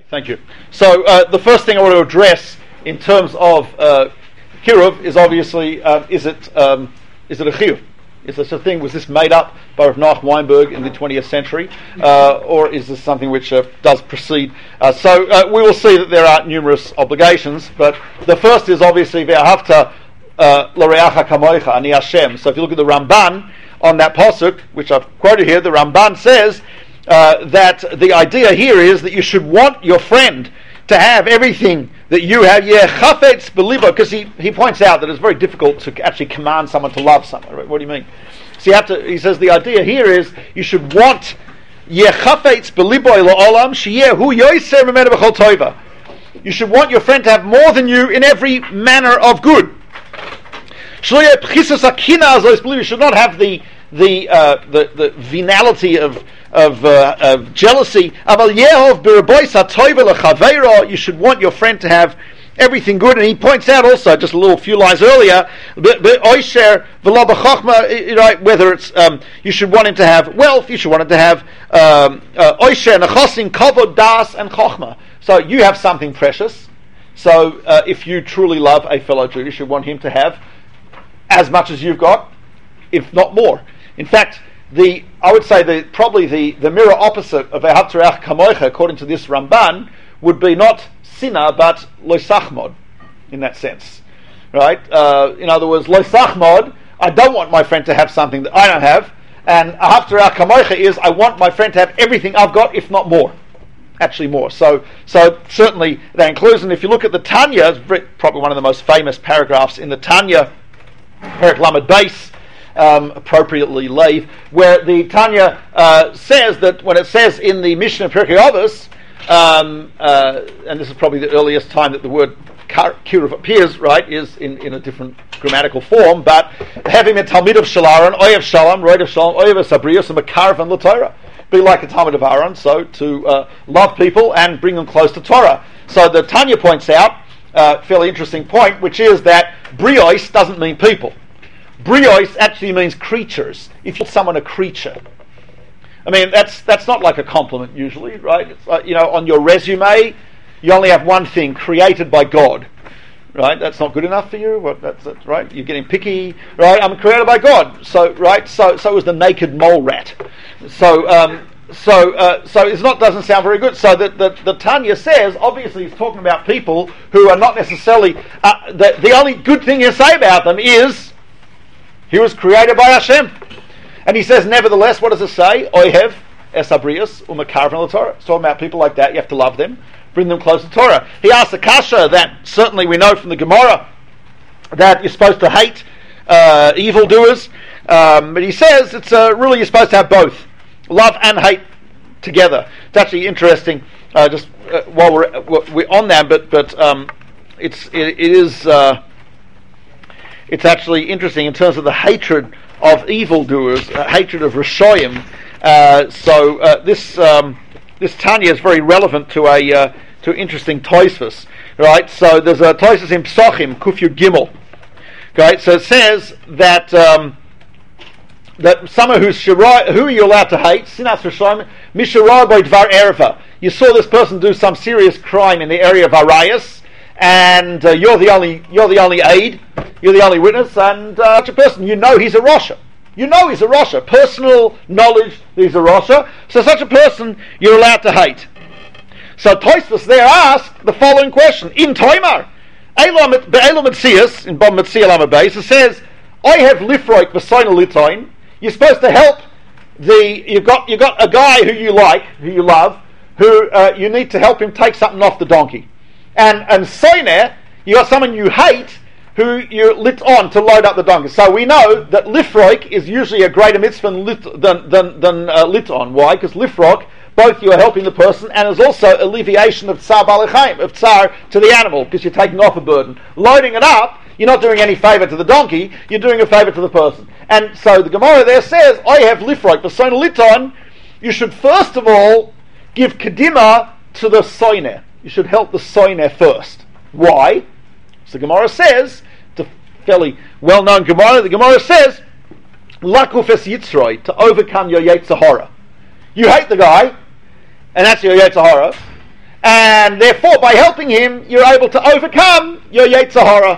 thank you. So the first thing I want to address in terms of kiruv is obviously is it a chiyuv? Is this a thing? Was this made up by Rav Noach Weinberg in the 20th century, or is this something which does precede? So we will see that there are numerous obligations, but the first is obviously ve'ahavta l'reacha kamoicha ani Hashem. So if you look at the Ramban on that pasuk, which I've quoted here, the Ramban says that the idea here is that you should want your friend to have everything that you have. Chafetz b'libo, because he points out that it's very difficult to actually command someone to love someone. Right? What do you mean? So you have to. He says the idea here is you should want chafetz b'libo la'olam sheyeh hu yoser mimenu b'chol tova. You should want your friend to have more than you in every manner of good. You should not have the venality of jealousy. You should want your friend to have everything good. And he points out also, just a few lines earlier, whether it's you should want him to have wealth, you should want him to have oisher, nechosim, kavod, das, and chochma. So you have something precious. So if you truly love a fellow Jew, you should want him to have as much as you've got, if not more. In fact, I would say probably the mirror opposite of Ahavta Re'acha Kamoicha, according to this Ramban, would be not sinah but loisachmod, in that sense, right? In other words, loisachmod, I don't want my friend to have something that I don't have, and Ahavta Re'acha Kamoicha is I want my friend to have everything I've got, if not more. Actually more. So certainly that includes, and if you look at the Tanya, it's probably one of the most famous paragraphs in the Tanya, Perek Lamed Beis, appropriately Leiv, where the Tanya says that when it says in the Mishnah Pirkei Avos, and this is probably the earliest time that the word kiruv appears, right, is in a different grammatical form, but having a Talmid of Shalaron, Oyev Shalom, Roid of Shalom, Oyev Sabrius, and Makarav and L'Torah. Be like a Talmid of Aaron, so to love people and bring them close to Torah. So the Tanya points out fairly interesting point, which is that brios doesn't mean people. Brios actually means creatures. If you call someone a creature, I mean that's not like a compliment usually, right? It's like, on your resume, you only have one thing: created by God, right? That's not good enough for you. That's right. You're getting picky, right? I'm created by God, so right. So was the naked mole rat. So it's not doesn't sound very good. So the Tanya says obviously he's talking about people who are not necessarily the only good thing you say about them is he was created by Hashem. And he says nevertheless, what does it say? Ohev esabrius umakarvan l'Torah. It's talking about people like that. You have to love them, bring them close to Torah. He asks the kasha that certainly we know from the Gemara that you're supposed to hate evildoers, but he says it's really you're supposed to have both. Love and hate together. It's actually interesting. Just while we're on that, but it's actually interesting in terms of the hatred of evildoers, hatred of Rishoyim. This Tanya is very relevant to interesting Tosfos, right? So there's a Tosfos in Psachim Kuf Yud Gimel. Okay, so it says that. That someone who are you allowed to hate? Sinas Rishoyim Misharar by Dvar Erva. You saw this person do some serious crime in the area of Arayas, and you're the only aid, you're the only witness, and such a person, he's a Rosha. He's a Rosha. Personal knowledge that he's a Rosha. So such a person you're allowed to hate. So Tosfos there asks the following question: In Toimar, Be'elam Metzias in Bom Metzia Lamed Beis, it says, I have lifroik v'soina litoin. You're supposed to help you've got a guy who you love, who you need to help him take something off the donkey. And soiner, you got someone you hate who you're lit on to load up the donkey. So we know that lifroik is usually a greater mitzvah than lit on. Why? Because lifroik, both you are helping the person and is also alleviation of tsar balechayim, of tsar to the animal, because you're taking off a burden. Loading it up, you're not doing any favour to the donkey, you're doing a favour to the person. And so the Gemara there says, I have lifroik, but soiner liton, you should first of all give kedima to the soiner. You should help the soiner first. Why? So the Gemara says, it's a fairly well-known Gemara, the Gemara says, lakuf es yitzroi, to overcome your Yetzer Hara. You hate the guy, and that's your Yetzer Hara, and therefore by helping him you're able to overcome your Yetzer Hara.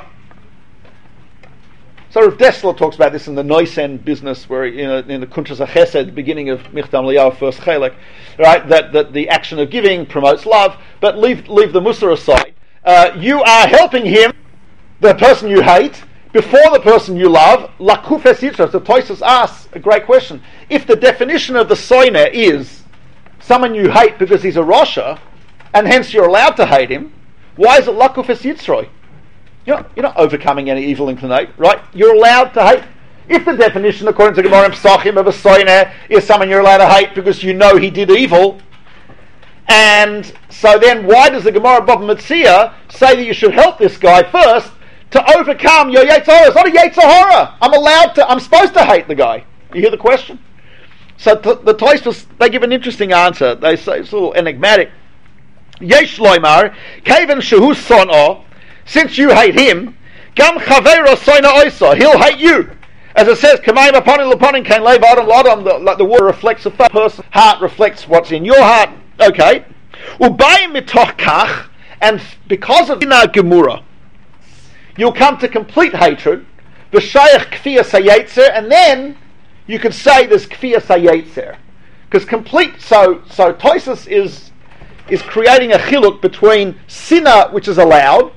So Rav Dessler talks about this in the Noisen business, where in the Kuntres HaChesed, beginning of Michtam Liyahu, first Chelek, right? That the action of giving promotes love, but leave the Musar aside. You are helping him, the person you hate, before the person you love. Lakufes Yitzra. So Tosfos asks a great question: if the definition of the soiner is someone you hate because he's a Rasha, and hence you're allowed to hate him, why is it Lakufes Yitzroi? You're not overcoming any evil inclination, right? You're allowed to hate. If the definition, according to Gemara Pesachim, of a soiner is someone you're allowed to hate because you know he did evil, and so then why does the Gemara Bava Metzia say that you should help this guy first to overcome your Yetzer Hara? It's not a Yetzer Hara. I'm supposed to hate the guy. You hear the question? So the Tosfos, they give an interesting answer. They say it's a little enigmatic. Yesh loymar, kaven shehu son'o, since you hate him, gam chaveiro soina oisa, he'll hate you. As it says, kamayim aponin leponin kain lev adam lodam, like the water reflects the person's heart, reflects what's in your heart. Okay. Ubayim mitoch kach, and because of Sina Gemura, you'll come to complete hatred, v'shayach kfiyas hayetzer, and then you could say there's kfiyas hayetzer. Because complete, so Tosfos is creating a chiluk between Sina, which is allowed,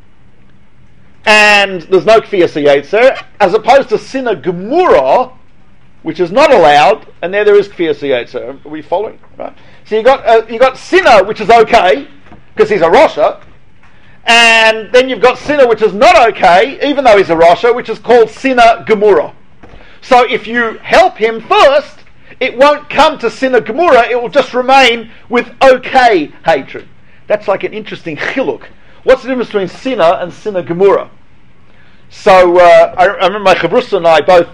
and there's no kfiyas hayetzer, as opposed to Sina Gemura, which is not allowed, and there is kfiyas hayetzer. Are we following? Right. So you got Sina, which is okay because he's a Rasha, and then you've got Sina, which is not okay, even though he's a Rasha, which is called Sina Gemura. So if you help him first, it won't come to Sina Gemura, it will just remain with okay hatred. That's like an interesting chiluk. What's the difference between Sina and Sina Gemura? So I remember my Chavrusa and I both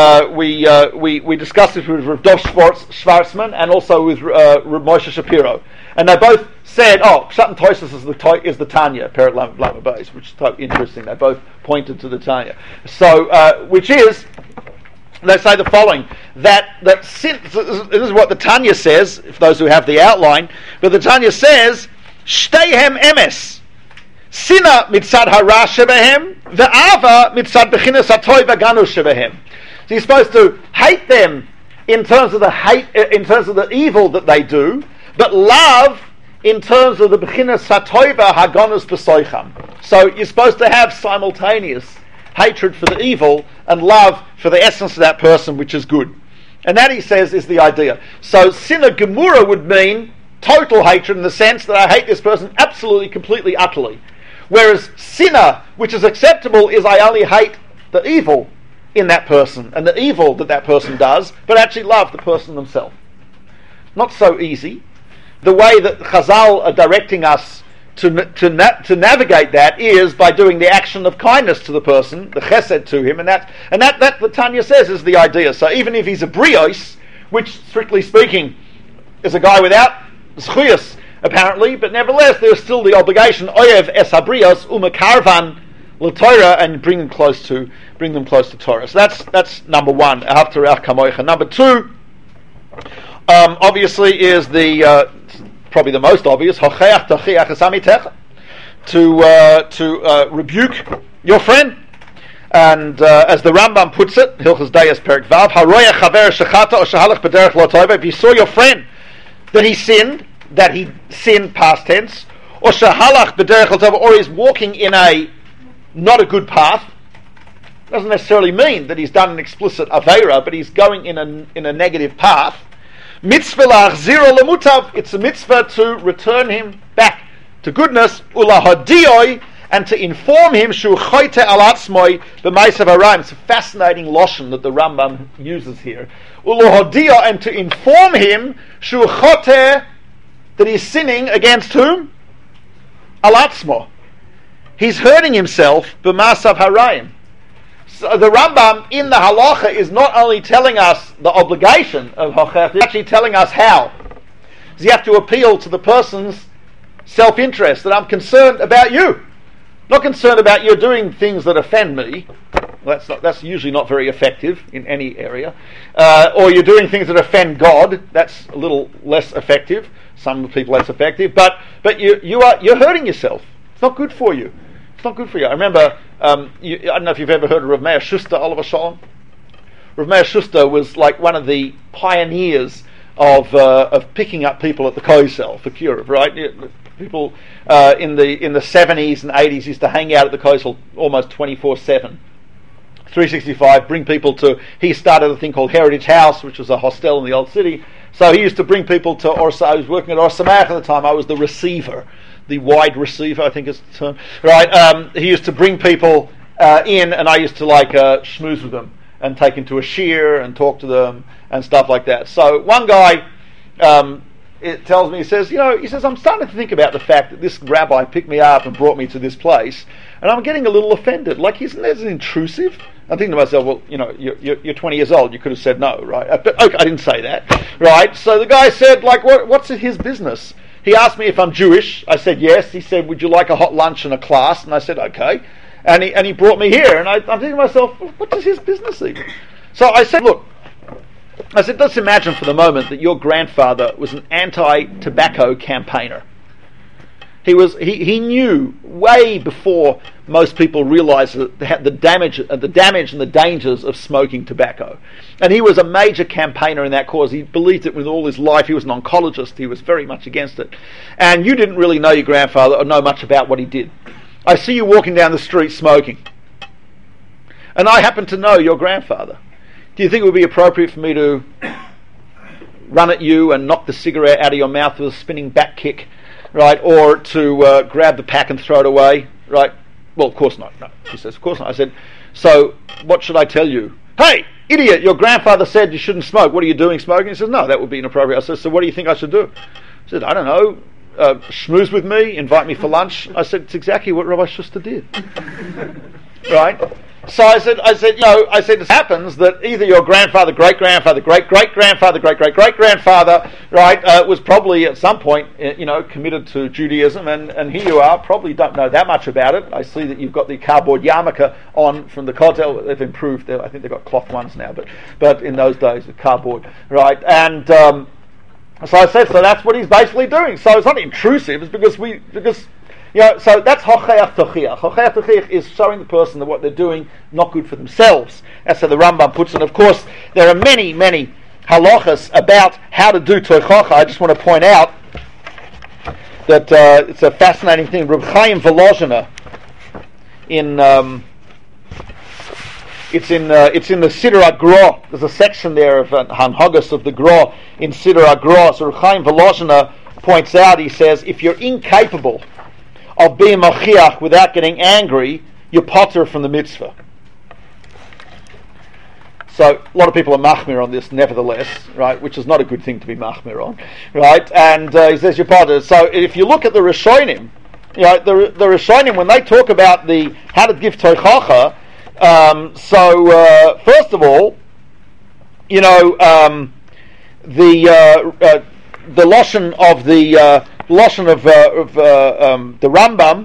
we discussed it with Rav Dov Schwarzman and also with Rav Moshe Shapiro, and they both said, Shatan Tosfos is the Tanya, Peret Lama Beis, which is quite interesting. They both pointed to the Tanya. So, which is, they say the following, that sin, this is what the Tanya says, if those who have the outline, but the Tanya says, Shteihem emes, Sina mitzad hara shebehem, ve'ava mitzad bechinas hatoy v'ganu shebehem. So you're supposed to hate them in terms of the evil that they do, but love in terms of the bechinas hatoiva haganus b'soicham. So you're supposed to have simultaneous hatred for the evil and love for the essence of that person, which is good. And that, he says, is the idea. So Sina Gemura would mean total hatred in the sense that I hate this person absolutely, completely, utterly. Whereas Sina, which is acceptable, is I only hate the evil in that person and the evil that person does, but actually love the person themselves. Not so easy. The way that Chazal are directing us to navigate that is by doing the action of kindness to the person, the chesed to him, and that the Tanya says is the idea. So even if he's a brios, which strictly speaking is a guy without zchuyas apparently, but nevertheless there's still the obligation oyev es habrios umakarvan l'Torah, and bring them close to Torah. So that's number one. Number two, obviously, is the probably the most obvious, to rebuke your friend. And as the Rambam puts it, Hilchos Dayas Perek Vav, Haroya chaver shechata o shehalach b'derech lo tova. If you saw your friend that he sinned past tense, or shehalach b'derech lo tova, or he's walking in a not a good path, doesn't necessarily mean that he's done an explicit aveira, but he's going in a negative path. Mitzvah la'achziro lemutav, it's a mitzvah to return him back to goodness, ulahadiyoi, and to inform him shu choyte al atzmoi b'maisav harayim. It's a fascinating lashon that the Rambam uses here. Ulahadiyoi, and to inform him shu chote, that he's sinning against whom? Al atzmo. He's hurting himself b'maisav harayim. So the Rambam in the halacha is not only telling us the obligation of hochech, he's actually telling us how. So you have to appeal to the person's self-interest, that I'm concerned about you. Not concerned about you doing things that offend me. Well, that's usually not very effective in any area. Or you're doing things that offend God. That's a little less effective. some people that's effective, but you're hurting yourself. It's not good for you. It's not good for you. I remember, I don't know if you've ever heard of Rav Meir Schuster, Oliver Shalom. Rav Meir Schuster was like one of the pioneers of picking up people at the Kosel for Kiruv, right? People in the 70s and 80s used to hang out at the Kosel almost 24/7. 365, bring people to... He started a thing called Heritage House, which was a hostel in the old city. So he used to bring people to Orsa. I was working at Or Sameach at the time. I was the receiver, the wide receiver, I think is the term. Right? He used to bring people in, and I used to schmooze with them and take them to a shear and talk to them and stuff like that. So one guy... it tells me, he says, I'm starting to think about the fact that this rabbi picked me up and brought me to this place, and I'm getting a little offended. Like, isn't that intrusive? I'm thinking to myself, well, you're 20 years old, you could have said no, right? But okay, I didn't say that, right? So the guy said, what's his business? He asked me if I'm Jewish. I said yes. He said, would you like a hot lunch and a class? And I said, okay. And he brought me here, and I'm thinking to myself, what does his business even? So I said, look, let's imagine for the moment that your grandfather was an anti-tobacco campaigner. He knew way before most people realised the damage and the dangers of smoking tobacco, and he was a major campaigner in that cause. He believed it with all his life. He was an oncologist. He was very much against it, and you didn't really know your grandfather or know much about what he did. I see you walking down the street smoking, and I happen to know your grandfather. Do you think it would be appropriate for me to run at you and knock the cigarette out of your mouth with a spinning back kick, right? Or to grab the pack and throw it away, right? Well, of course not. No, he says, of course not. I said, so what should I tell you? Hey, idiot, your grandfather said you shouldn't smoke. What are you doing smoking? He says, no, that would be inappropriate. I said, so what do you think I should do? He said, I don't know, schmooze with me, invite me for lunch. I said, it's exactly what Rabbi Schuster did. Right? So I said, it happens that either your grandfather, great-grandfather, great-great-grandfather, great-great-great-grandfather, right, was probably at some point, committed to Judaism, and here you are, probably don't know that much about it. I see that you've got the cardboard yarmulke on from the Kotel. They've improved. I think they've got cloth ones now, but in those days, with cardboard, right? And so I said, so that's what he's basically doing. So it's not intrusive. It's because so that's hocheach tochiach. Hocheach tochiach is showing the person that what they're doing not good for themselves. That's how the Rambam puts it. Of course, there are many, many halachas about how to do tochacha. I just want to point out that it's a fascinating thing. Reb Chaim Volozhiner it's in the Siddur HaGro. There's a section there of Hanhagas of the Gro in Siddur HaGro. So Reb Chaim Volozhiner points out, he says, if you're incapable of being machiach without getting angry, you're potter from the mitzvah. So a lot of people are machmir on this, nevertheless, right? Which is not a good thing to be machmir on, right? And he says you're potter. So if you look at the Rishonim, the Rishonim, when they talk about how to give tochacha, first of all, the lashon of the Rambam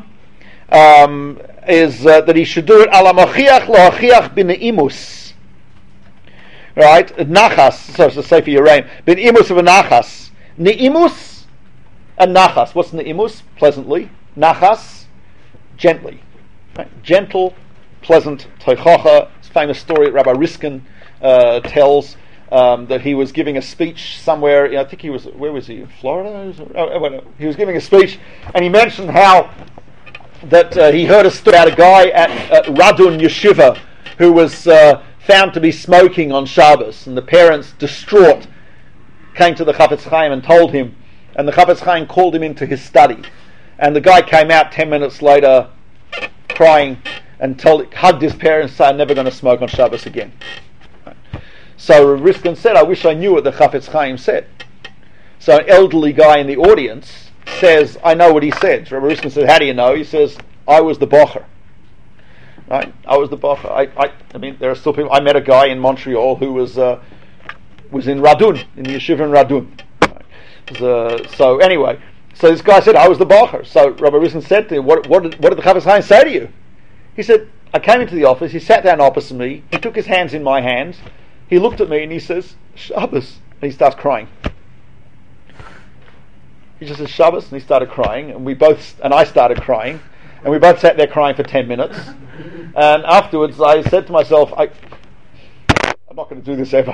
is that he should do it ala machiach loachiach b'neimus, right? Nachas, so it's the Sefer Yereim, b'neimus of a nachas, neimus and nachas. What's neimus? Pleasantly. Nachas, gently, right? Gentle, pleasant tochacha. It's a famous story that Rabbi Riskin tells. That he was giving a speech somewhere. I think he was. Where was he? Florida. He was giving a speech, and he mentioned how that he heard a story about a guy at Radun Yeshiva who was found to be smoking on Shabbos, and the parents, distraught, came to the Chafetz Chaim and told him, and the Chafetz Chaim called him into his study, and the guy came out 10 minutes later, crying, and hugged his parents, and said, "I'm never going to smoke on Shabbos again." So Riskin said, I wish I knew what the Chafetz Chaim said. So an elderly guy in the audience says, I know what he said. So Rabbi Riskin said, how do you know? He says, I was the bocher. Right? I was the bocher. I mean, there are still people. I met a guy in Montreal who was in Radun, in the yeshiva in Radun. Right? So anyway, so this guy said, I was the bocher. So Rabbi Riskin said to him, what did the Chafetz Chaim say to you? He said, I came into the office, he sat down opposite me, he took his hands in my hands, he looked at me and he says, Shabbos, and he starts crying. He just says Shabbos, and he started crying, and I started crying, and we both sat there crying for 10 minutes. And afterwards, I said to myself, I'm not going to do this ever.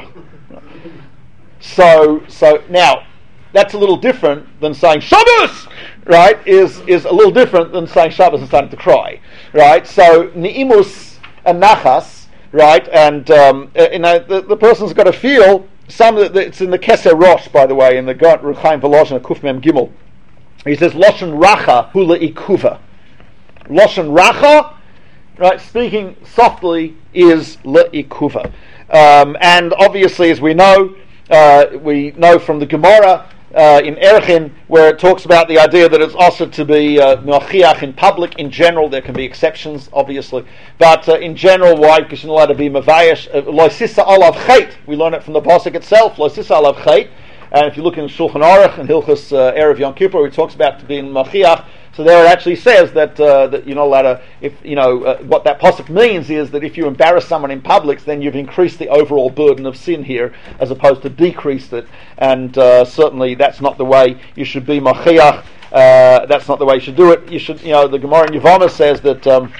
So now, that's a little different than saying Shabbos, right? Is a little different than saying Shabbos and starting to cry, right? So Ni'imus and Nachas, right? And the person's got to feel. It's in the Keser Rosh, by the way, in the Ruchaim Volozhin Kuf Mem Gimel. He says Loshen Racha Hula Ikuva. Loshen Racha, right? Speaking softly is Le'ikuva. And obviously, as we know from the Gemara in Erchin, where it talks about the idea that it's also to be Me'achiach in public. In general, there can be exceptions, obviously, but in general, why? Because you're not allowed to be Mavayesh. Lo Sisa Alav Chait. We learn it from the pasuk itself. Lo Sisa Alav Chait. And if you look in Shulchan Aruch and Hilchos Erev Yom Kippur, it talks about being Me'achiach. So there it actually says that you're not allowed to. If what that pasuk means is that if you embarrass someone in public, then you've increased the overall burden of sin here, as opposed to decreased it. And certainly that's not the way you should be machiach. That's not the way you should do it. You should, the Gemara in Yevamah says that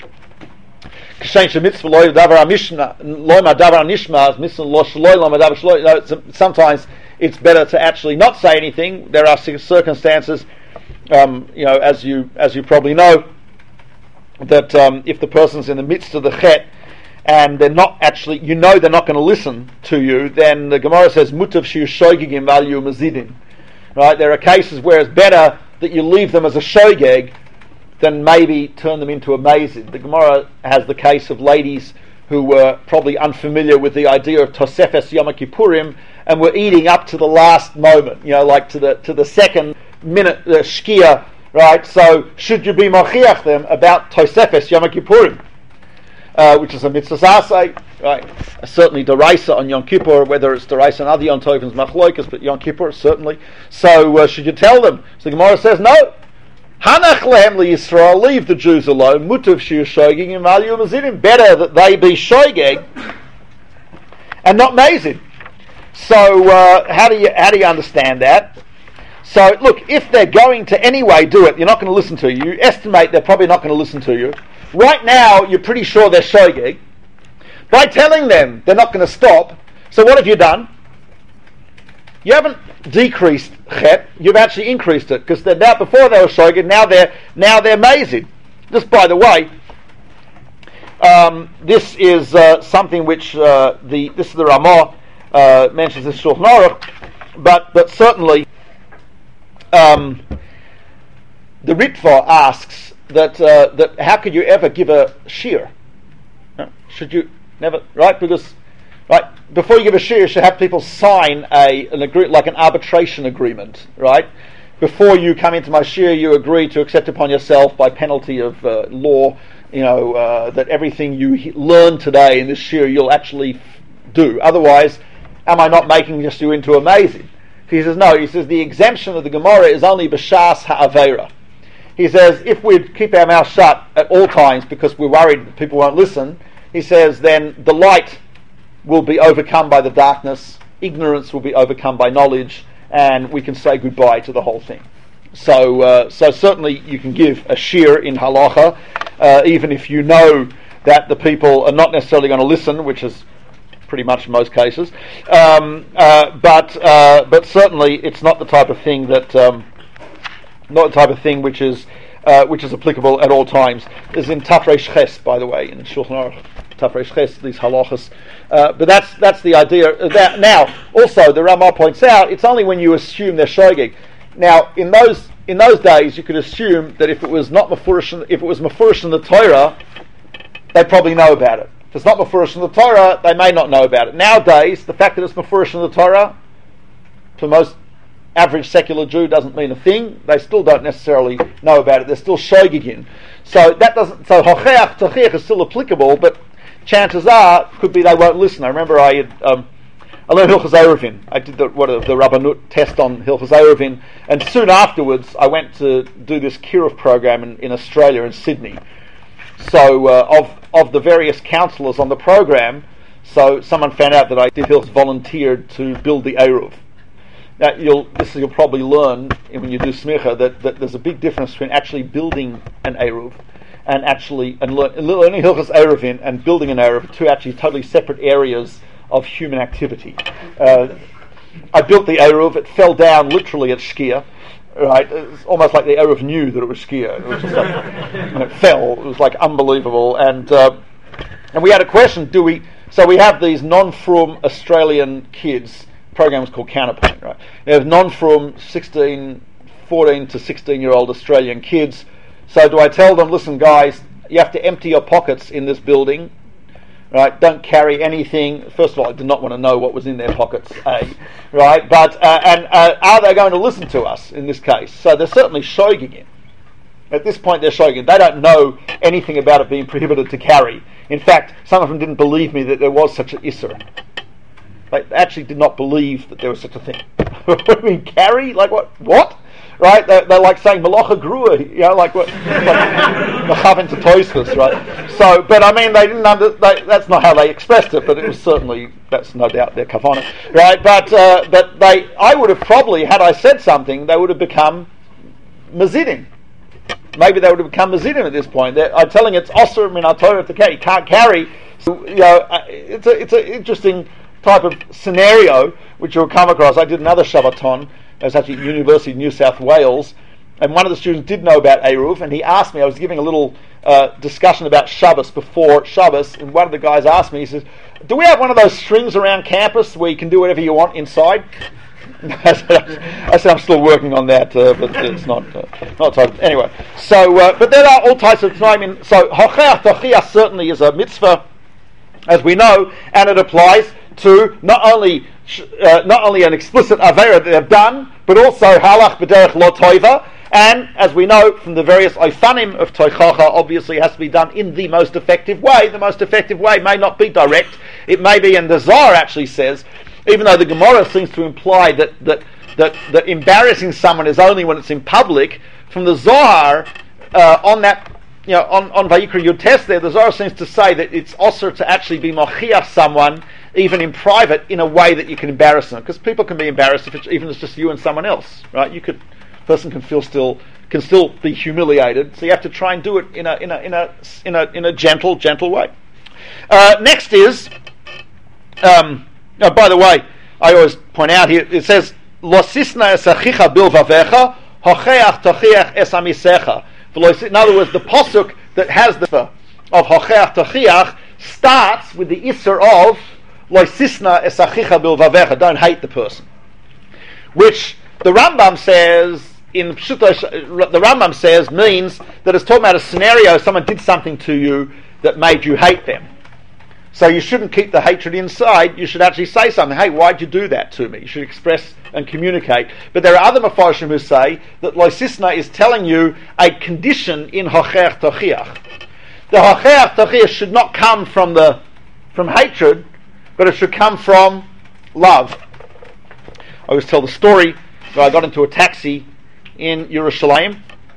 sometimes it's better to actually not say anything. There are circumstances. As you probably know, that if the person's in the midst of the chet and they're not actually, they're not going to listen to you, then the Gemara says mutav shiu shoigigim value mazidin. Right? There are cases where it's better that you leave them as a shogeg than maybe turn them into a mazid. The Gemara has the case of ladies who were probably unfamiliar with the idea of Tosefes Yom Kippurim and were eating up to the last moment, like to the second minute shkia, right? So should you be machiach them about Tosefes Yom Kippurim, which is a mitzvah asay, right? Certainly deraisa on Yom Kippur, whether it's deraisa on other Yom Tovim is machloikas, but Yom Kippur certainly. So should you tell them? So the Gemara says no. Hanach lehem liyisrael, leave the Jews alone. Mutav shiur shogeg and value mazidim. Better that they be shogeg and not mazid. So how do you understand that? So look, if they're going to anyway do it, you're not going to listen to you. You estimate they're probably not going to listen to you. Right now, you're pretty sure they're shogeg. By telling them they're not going to stop, so what have you done? You haven't decreased chet, you've actually increased it, because now before they were shogeg, now they're mazid. Just by the way, this is something which this is the Ramah mentions in Shulchan Aruch, but certainly the Ritva asks that how could you ever give a shear? Should you never, right? Because before you give a shear, you should have people sign an arbitration agreement, right? Before you come into my shear, you agree to accept upon yourself by penalty of law, that everything you learn today in this shear you'll actually do. Otherwise, am I not making just you into a mazid? He says no. He says the exemption of the Gemara is only b'shas ha'avera. He says if we keep our mouth shut at all times because we're worried that people won't listen, he says then the light will be overcome by the darkness, ignorance will be overcome by knowledge, and we can say goodbye to the whole thing. So certainly you can give a shear in halacha, even if you know that the people are not necessarily going to listen, which is pretty much in most cases. But certainly it's not the type of thing which is applicable at all times. Is in Tafresh Ches, by the way, in Shulchan Aruch. Tafresh Ches, these halachas. But that's the idea. Now, also the Ramah points out it's only when you assume they're shogeg. Now, in those days, you could assume that if it was mafurish in the Torah, they probably know about it. If it's not mafurish in the Torah, they may not know about it. Nowadays, the fact that it's mafurish in the Torah, for most average secular Jew, doesn't mean a thing. They still don't necessarily know about it. They're still shogegin. So that doesn't. So hocheach tochiach is still applicable, but chances are could be they won't listen. I remember I learned Hilchos Eruvin. I did the Rabbanut test on Hilchos Eruvin, and soon afterwards I went to do this Kiruv program in Australia, in Sydney. So of the various counsellors on the program, so someone found out that I volunteered to build the Eruv. you'll probably learn when you do smicha that there's a big difference between actually building an eruv and learning Hilchos Eruvin and building an eruv, two actually totally separate areas of human activity. I built the eruv; it fell down literally at Shkia. Right, it's almost like the eruv knew that it was Shkia. It was just like, and it fell. It was like unbelievable. And we had a question: So we have these non-frum Australian kids. Program is called Counterpoint, right? You have non-frum 14 to 16-year-old Australian kids. So do I tell them, listen, guys, you have to empty your pockets in this building, right? Don't carry anything. First of all, I did not want to know what was in their pockets, right? But are they going to listen to us in this case? So they're certainly shogging it. At this point, they're shogging it. They don't know anything about it being prohibited to carry. In fact, some of them didn't believe me that there was such an isser. They actually did not believe that there was such a thing. What do you mean, carry? Like what? What? Right? They're like saying Malacha Grua, like what? Mechaven to Toysfus, right? So, but I mean, they didn't that's not how they expressed it, but it was certainly, that's no doubt their kavanah, right? But I would have probably, had I said something, they would have become Mazidim. Maybe they would have become Mazidim at this point. I'm telling it's Osir min HaTorah to carry. You can't carry. So, it's an interesting type of scenario which you'll come across. I did another Shabbaton. I was actually at University of New South Wales, and one of the students did know about Eruv, and he asked me, I was giving a little discussion about Shabbos before Shabbos, and one of the guys asked me, he says, do we have one of those strings around campus where you can do whatever you want inside? I said I'm still working on that, but it's not time. Anyway, so but there are all types of time. So Hocheach Tochiach certainly is a mitzvah, as we know, and it applies to not only an explicit avera that they've done, but also halach b'derech lo toiva. And as we know from the various oifanim of toichacha, obviously has to be done in the most effective way. The most effective way may not be direct; it may be. And the Zohar actually says, even though the Gemara seems to imply that embarrassing someone is only when it's in public, from the Zohar on that. On Vayikra Yud Tes there, the Zohar seems to say that it's also to actually be mochiach someone, even in private, in a way that you can embarrass them. Because people can be embarrassed if it's just you and someone else, right? Person can still be humiliated. So you have to try and do it in a gentle way. Next is, by the way, I always point out here, it says, Lo sisna esachicha bilvavecha, hocheach tochiach es amisecha. In other words, the posuk that has the of Hocheach Tochiach starts with the isser of Lo sisna esachicha bilvavecha, don't hate the person, which the Rambam says means that it's talking about a scenario, someone did something to you that made you hate them. So you shouldn't keep the hatred inside. You should actually say something. Hey, why'd you do that to me? You should express and communicate. But there are other Mefarshim who say that Lo Sisna is telling you a condition in Hocheach Tochiach. The Hocheach Tochiach should not come from hatred, but it should come from love. I always tell the story that I got into a taxi in Yerushalayim,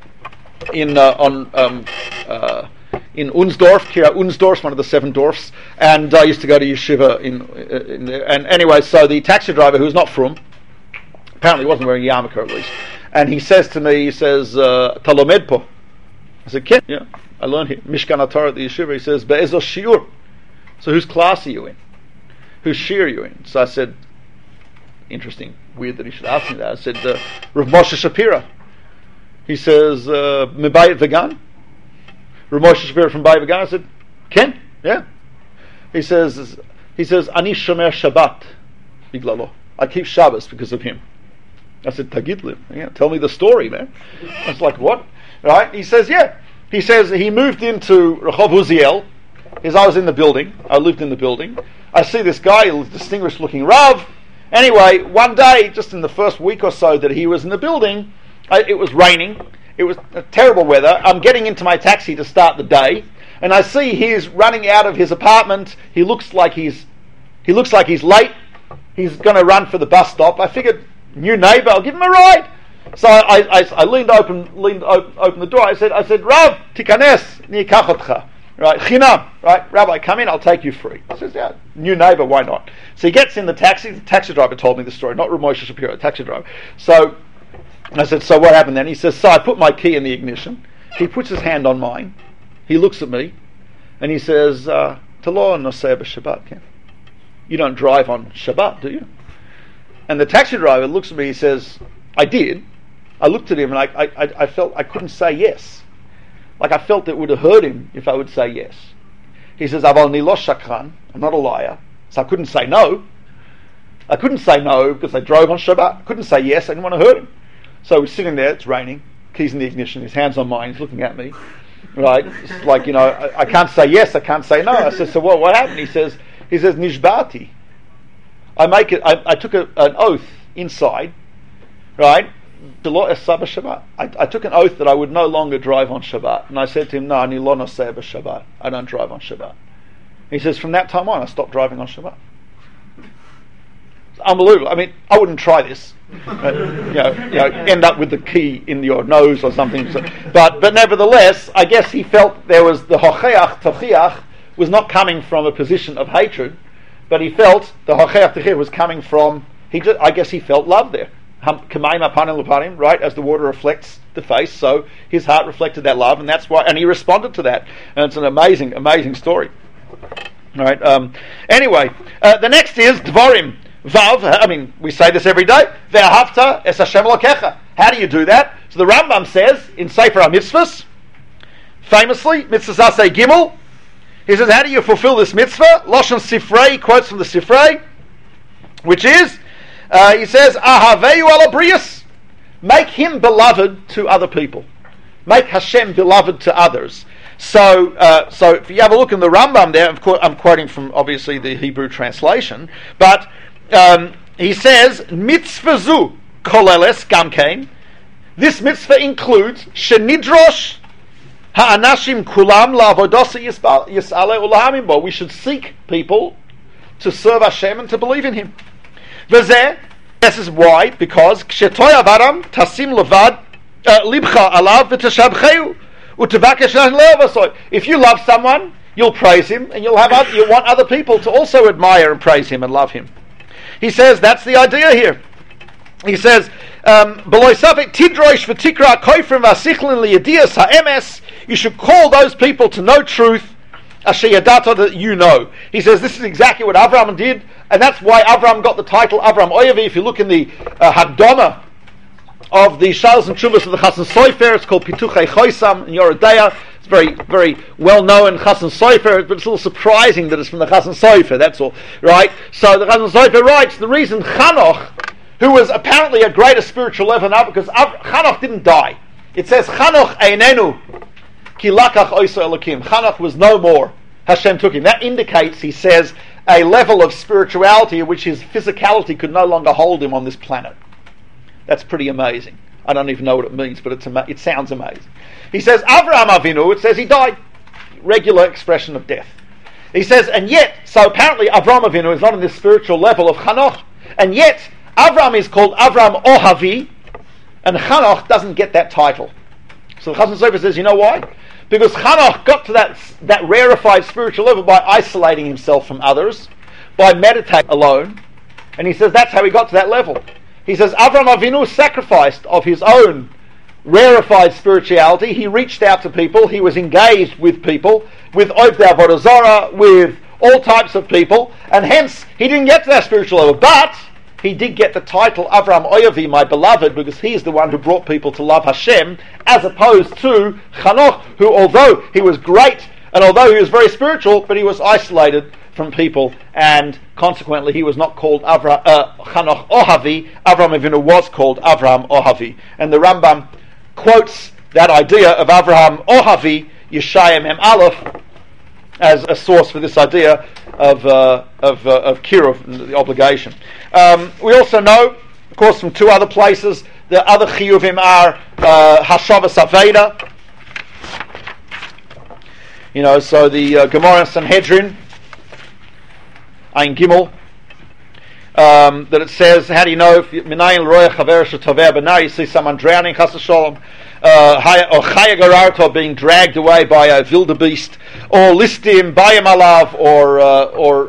in Unsdorf, Kira Unsdorf, one of the 7 dwarfs, and I used to go to yeshiva in there. And anyway, so the taxi driver, who's not from, apparently wasn't wearing a yarmulke at least, and he says to me, Talomed po. I said, Ken, yeah, I learned here, Mishkan HaTorah at the yeshiva. He says, Be'ezo shiur. So whose class are you in? Whose shiur are you in? So I said, interesting, weird that he should ask me that. I said, Rav Moshe Shapira. He says, Mebayit Vegan? Rav Moshe Shapira from Bayit Vegan. I said, Ken? Yeah. He says, Ani Shomer Shabbat Biglalo. I keep Shabbos because of him. I said, Tagidlim. Yeah, tell me the story, man. I was like, what? Right? He says, yeah. He says he moved into Rehov Uziel. I was in the building. I lived in the building. I see this guy, a distinguished looking Rav. Anyway, one day, just in the first week or so that he was in the building, it was raining. It was terrible weather. I'm getting into my taxi to start the day, and I see he's running out of his apartment. He looks like he's late. He's going to run for the bus stop. I figured, new neighbour, I'll give him a ride. So I leaned open the door. I said, Rav, tikanes ni kachotcha. right? Chinam, right? Rabbi, come in, I'll take you free. I says, yeah, new neighbor, why not? So he gets in the taxi driver told me the story, not Ramosha Shapiro, the taxi driver. So I said, so what happened then? He says, so I put my key in the ignition. He puts his hand on mine. He looks at me and he says, Talo noseh b'Shabbat, Ken. You don't drive on Shabbat, do you? And the taxi driver looks at me, he says, I did. I looked at him and I felt I couldn't say yes. Like I felt it would have hurt him if I would say yes. He says, Aval ni lo shakran, I'm not a liar. So I couldn't say no. I couldn't say no because I drove on Shabbat. I couldn't say yes, I didn't want to hurt him. So we're sitting there, it's raining, keys in the ignition, his hands on mine, he's looking at me. Right? It's like, I can't say yes, I can't say no. I said, so what happened? He says, Nishbati. I took an oath inside, right? I took an oath that I would no longer drive on Shabbat. And I said to him, no, ani lo noseh b'Shabbat. I don't drive on Shabbat. He says, from that time on, I stopped driving on Shabbat. It's unbelievable. I mean, I wouldn't try this. End up with the key in your nose or something. But nevertheless, I guess he felt there was the hocheach tachiach was not coming from a position of hatred, but he felt the hocheach tachiach was coming from, I guess he felt love there. Right, as the water reflects the face, so his heart reflected that love, and that's why, and he responded to that, and it's an amazing story. Right. Anyway, the next is Dvorim Vav. I mean, we say this every day. Ve'ahavta es Hashem Elokecha. How do you do that? So the Rambam says in Sefer HaMitzvahs, famously, Mitzvah Aseh Gimel, he says, how do you fulfill this mitzvah? Loshen Sifrei, he quotes from the Sifrei, which is, he says, Ahaveu ala brius, make him beloved to other people. Make Hashem beloved to others. So if you have a look in the Rambam there, of course, I'm quoting from obviously the Hebrew translation, but he says, Mitzvah zu koleles gamkein. This mitzvah includes shenidrosh ha'anashim kulam la'avodosa yis'ale ulahamim bo. We should seek people to serve Hashem and to believe in Him. V'zeh, this is why, because kshetoi avaram tasim levad libcha alav v'tashabcheu u'tevakesh le'avasoy. If you love someone, you'll praise him, and you'll want other people to also admire and praise him and love him. He says that's the idea here. He says, "Beloy safek tidroish v'tikra koifrim v'asichlin liyadias ha'emes." You should call those people to know truth, asher yadata, that you know. He says this is exactly what Avram did, and that's why Avram got the title Avram Oyavi. If you look in the Hakdama of the Shalos and Tshuvos of the Chassan Sofer, it's called Pituchei Choisam in Yoredeya. It's very, very well known Chassan Sofer, but it's a little surprising that it's from the Chassan Sofer, that's all. Right? So the Chassan Sofer writes, the reason Chanoch, who was apparently a greater spiritual level now, because Chanoch didn't die. It says, Chanoch einenu ki lakach oiso elokim. Chanoch was no more. Hashem took him. That indicates, he says, a level of spirituality in which his physicality could no longer hold him on this planet. That's pretty amazing. I don't even know what it means, but it sounds amazing. He says, Avraham Avinu, it says he died. Regular expression of death. He says, and yet, so apparently Avraham Avinu is not on this spiritual level of Chanoch, and yet Avram is called Avram Ohavi, and Chanoch doesn't get that title. So the Chassan Sofer says, you know why? Because Chanoch got to that rarefied spiritual level by isolating himself from others, by meditating alone, and he says that's how he got to that level. He says Avram Avinu sacrificed of his own rarefied spirituality. He reached out to people. He was engaged with people, with Ovdei Avodah Zarah, with all types of people, and hence he didn't get to that spiritual level. But he did get the title Avram Oyavi, my beloved, because he is the one who brought people to love Hashem, as opposed to Chanoch, who, although he was great and although he was very spiritual, but he was isolated from people, and consequently he was not called Chanoch Ohavi. Avram Avinu was called Avram Ohavi, and the Rambam quotes that idea of Avraham Ohavi, Yeshaya Mem Aleph, as a source for this idea of kiruv, the obligation. We also know, of course, from two other places, the other chiyuvim are Hashavas Aveda. So the Gemara Sanhedrin, Ein Gimel, that it says, how do you know if Minayin Roya Chaver Shetoveh B'nai, you see someone drowning, Chas v'Sholom, or chaya gararto, being dragged away by a wildebeest, or listim bayim alav, or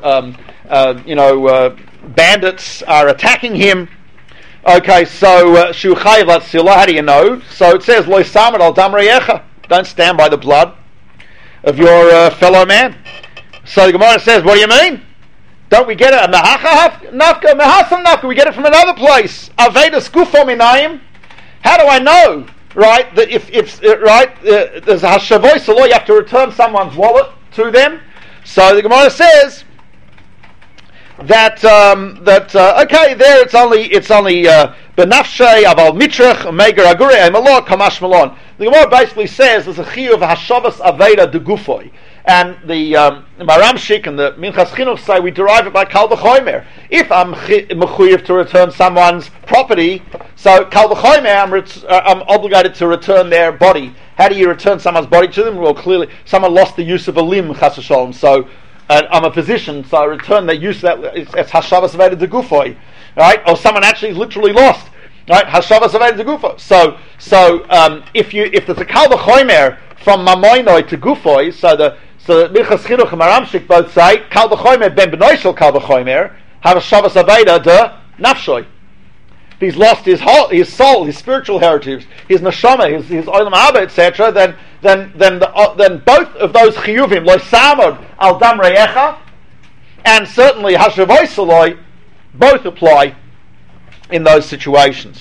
bandits are attacking him. Okay, so shu chayav latzila. How do you know? So it says lo samad al dam reyecha. Don't stand by the blood of your fellow man. So the Gemara says, what do you mean? Don't we get it? Nafka. We get it from another place. Aveda skufo minayim. How do I know? Right, that if there's a hashavoi salo, you have to return someone's wallet to them. So the Gemara says that okay, there it's only benafshay aval mitrach meger agure emalot kamash malon. The Gemara basically says there's a chiyuv of hashavas aveda de gufoi, and the Maramshik and the Minchas Chinuch say we derive it by kal v'chomer. If I'm mechuyev to return someone's property, so kal v'chomer I'm obligated to return their body. How do you return someone's body to them? Well, clearly someone lost the use of a limb, chas v'sholom. So I'm a physician, so I return the use of that. It's hashavas aveda de gufoi, right? Or someone actually literally lost, right? Hashavas aveda de gufoi. So if there's a kal v'chomer from mamoinoi to gufoi, so Minchas Chinuch and Maramshik both say kal v'chomer ben b'noi shel kal v'chomer have hashavas aveda de nafshoi. If he's lost his soul, his spiritual heritage, his neshama, his olam haba, etc., then both of those chiyuvim, lo samod al dam reyecha, and certainly hashavoi saloi, both apply in those situations.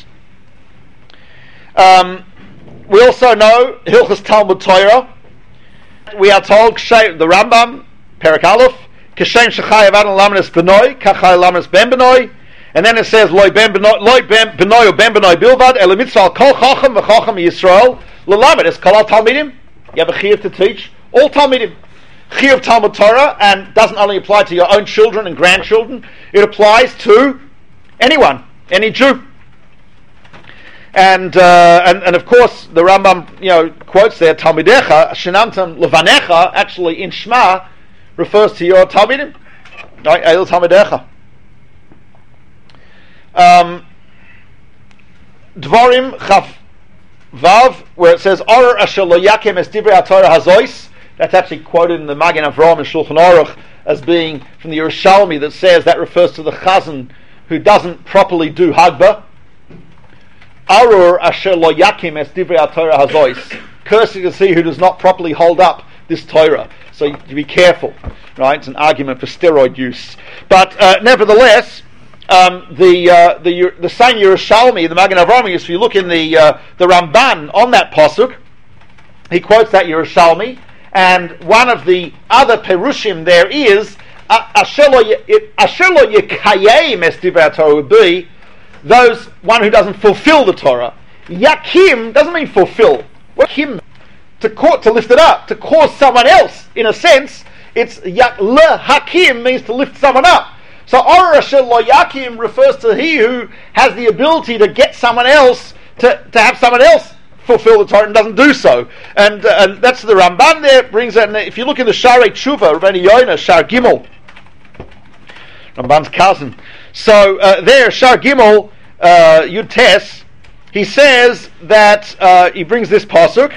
We also know Hilchas Talmud Torah. We are told the Rambam Perek Aleph, Kashem shechayav adon lamnes benoi, kachay lamnes ben benoi. And then it says, Loi ben benoi or ben benoi bilvad, ele mitzvah kol chacham v'chacham Yisrael, l'lamed, es kol talmidim. You have a chiyuv to teach all talmidim. Chiyuv Talmud Torah, and doesn't only apply to your own children and grandchildren, it applies to anyone, any Jew. And of course, the Rambam, quotes there, Talmidecha, Shenamtam Levanecha, actually in Shema, refers to your Talmidim. Right, El Talmidecha. Dvarim Chav Vav, where it says Oror Asher Lo Yakem Es Divrei HaTorah Hazois. That's actually quoted in the Magen Avraham and Shulchan Aruch as being from the Yerushalmi, that says that refers to the Chazan who doesn't properly do Hagbah. Oror Asher Lo Yakem Es Divrei HaTorah Hazois. Cursed is he who does not properly hold up this Torah. So you be careful, right? It's an argument for steroid use, but nevertheless. The same Yerushalmi, the Magen Avraham, if you look in the Ramban on that pasuk, he quotes that Yerushalmi, and one of the other perushim there is Asher lo yekayim es divrei Torah would be one who doesn't fulfill the Torah. Yakim doesn't mean fulfill. Yakim to lift it up, to cause someone else. In a sense, it's le hakim means to lift someone up. So Oror Asher Lo Yakim refers to he who has the ability to get someone else to have someone else fulfill the Torah and doesn't do so. And that's the Ramban there brings that. And if you look in the Sharei Tshuva, Rabbeinu Yonah, Shar Gimel, Ramban's cousin. So there, Shar Gimel, Yud Tes, he says that he brings this pasuk.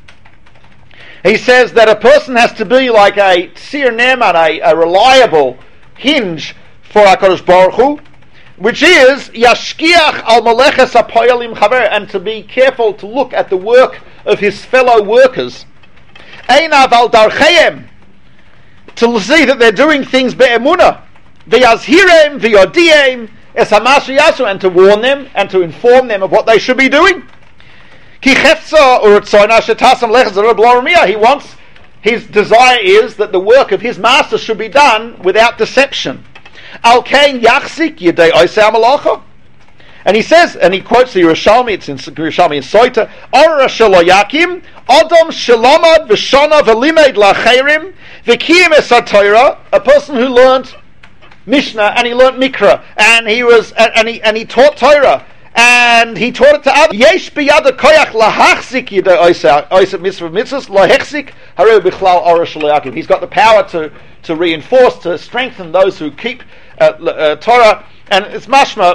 He says that a person has to be like a Tzir Ne'eman, a reliable hinge for HaKadosh Baruch Hu, which is Yashkiach al Maleches HaPoyalim Chaver, and to be careful to look at the work of his fellow workers. Einav al Darcheim, to see that they're doing things be'emunah. V'yazhirem v'yodiem es hamashi yasu, and to warn them and to inform them of what they should be doing. Ki chefza u'ritzoyna shetasam leches l'rablarumiyah. He wants, his desire is that the work of his master should be done without deception. Al kain yachzik yedei oisei hamalacha. And he says, and he quotes the Yerushalmi, it's in Yerushalmi in Soita, Oror Asher Lo Yakim, Adam Shalomad V'shona V'limed L'acheirim V'kiyim Es HaTorah, a person who learnt Mishnah and he learnt Mikra, and he taught Torah, and he taught it to others. Yesh biyad koyach lahachzik yedei oisei mitzvah mitzvahs lahechzik harei bichlal Oror Asher Lo Yakim. He's got the power to reinforce, to strengthen those who keep Torah, and it's mashma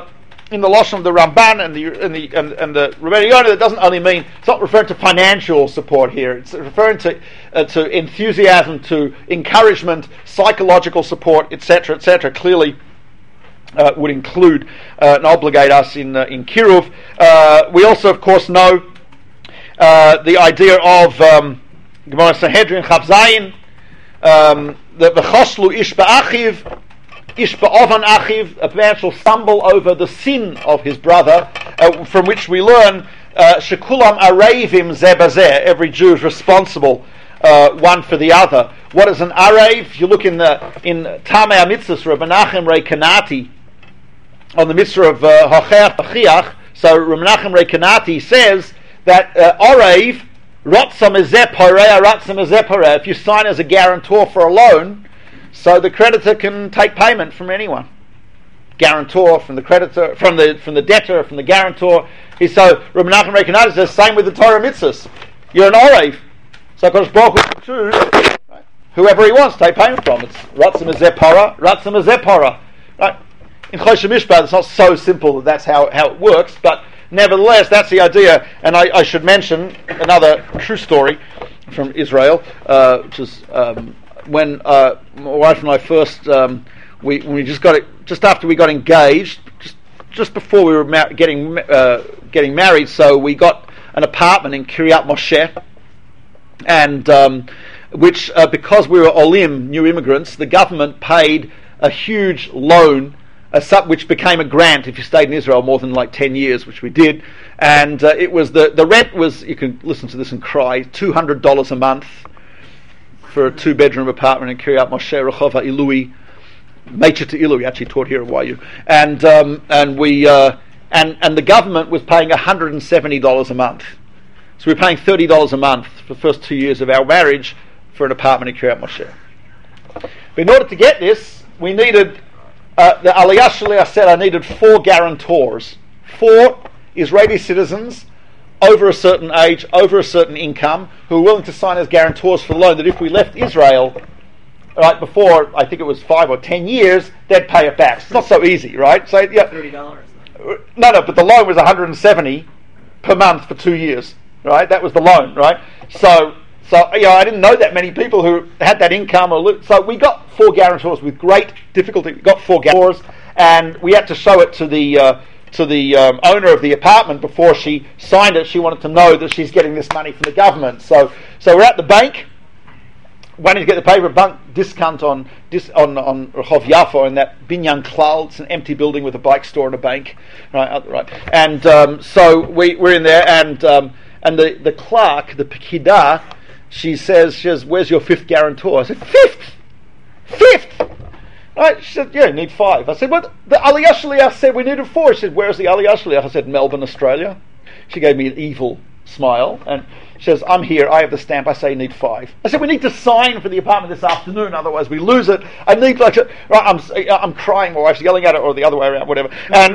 in the Lashon of the Ramban and the Rebbeinu Yonah, that doesn't only mean, it's not referring to financial support here. It's referring to enthusiasm, to encouragement, psychological support, etc., etc. Clearly, would include and obligate us in Kiruv. We also, of course, know the idea of Gemara Sanhedrin Chav Zayin, the V'choslu ish ba'achiv. Ish ba'ovan achiv, a man shall stumble over the sin of his brother, from which we learn shekulam arevim zeh bazeh. Every Jew is responsible one for the other. What is an arev? If you look in Tamei HaMitzvos, Reb Menachem Rei Kanati, on the mitzvah of Hocheach B'chiach, so Reb Menachem Rei Kanati says that arev rotzam ezeh poreh, rotzam ezeh poreh. If you sign as a guarantor for a loan, so the creditor can take payment from anyone. Guarantor from the creditor, from the debtor, from the guarantor. So Rabbi Nachman Rei Kanati says, same with the Torah mitzvahs. You're an orev. So Kodesh Baruch Hu can choose whoever he wants to take payment from. It's Ratzim Ezeh Parah, Ratzim Ezeh Parah. Right? In Choshen Mishpat, it's not so simple that's how it works, but nevertheless, that's the idea. And I should mention another true story from Israel, which is when my wife and I first, when we just got it, just after we got engaged, just before we were getting married, so we got an apartment in Kiryat Moshe, and which because we were olim, new immigrants, the government paid a huge loan, which became a grant if you stayed in Israel more than like 10 years, which we did, and it was the rent was, you can listen to this and cry, $200 a month for a 2-bedroom apartment in Kiryat Moshe, Rehova Ilui, Meitcha to Ilui, actually taught here at YU, and the government was paying $170 a month. So we were paying $30 a month for the first 2 years of our marriage for an apartment in Kiryat Moshe. But in order to get this, we needed, the Aliyah Shaliach said I needed 4 guarantors, 4 Israeli citizens over a certain age, over a certain income, who were willing to sign as guarantors for the loan, that if we left Israel, right, before, I think it was 5 or 10 years, they'd pay it back. It's not so easy, right? So yeah, $30. No, but the loan was $170 per month for 2 years, right? That was the loan, right? So I didn't know that many people who had that income. So we got 4 guarantors with great difficulty. We got 4 guarantors, and we had to show it to the owner of the apartment before she signed it. She wanted to know that she's getting this money from the government. So we're at the bank, wanting to get the paper bank discount on Rehov Yafo in that Binyan Klal. It's an empty building with a bike store and a bank, right. And so we're in there, and the clerk, the Pekidah, she says, where's your 5th guarantor? I said, 5th? Right? She said, yeah, you need 5. I said, well, the Aliyah Shaliach said we needed 4. She said, where's the Aliyah Shaliach? I said, Melbourne, Australia. She gave me an evil smile, and she says, I'm here, I have the stamp, I say you need 5. I said, we need to sign for the apartment this afternoon, otherwise we lose it. I need right, I'm crying, my wife's yelling at it, or the other way around, whatever.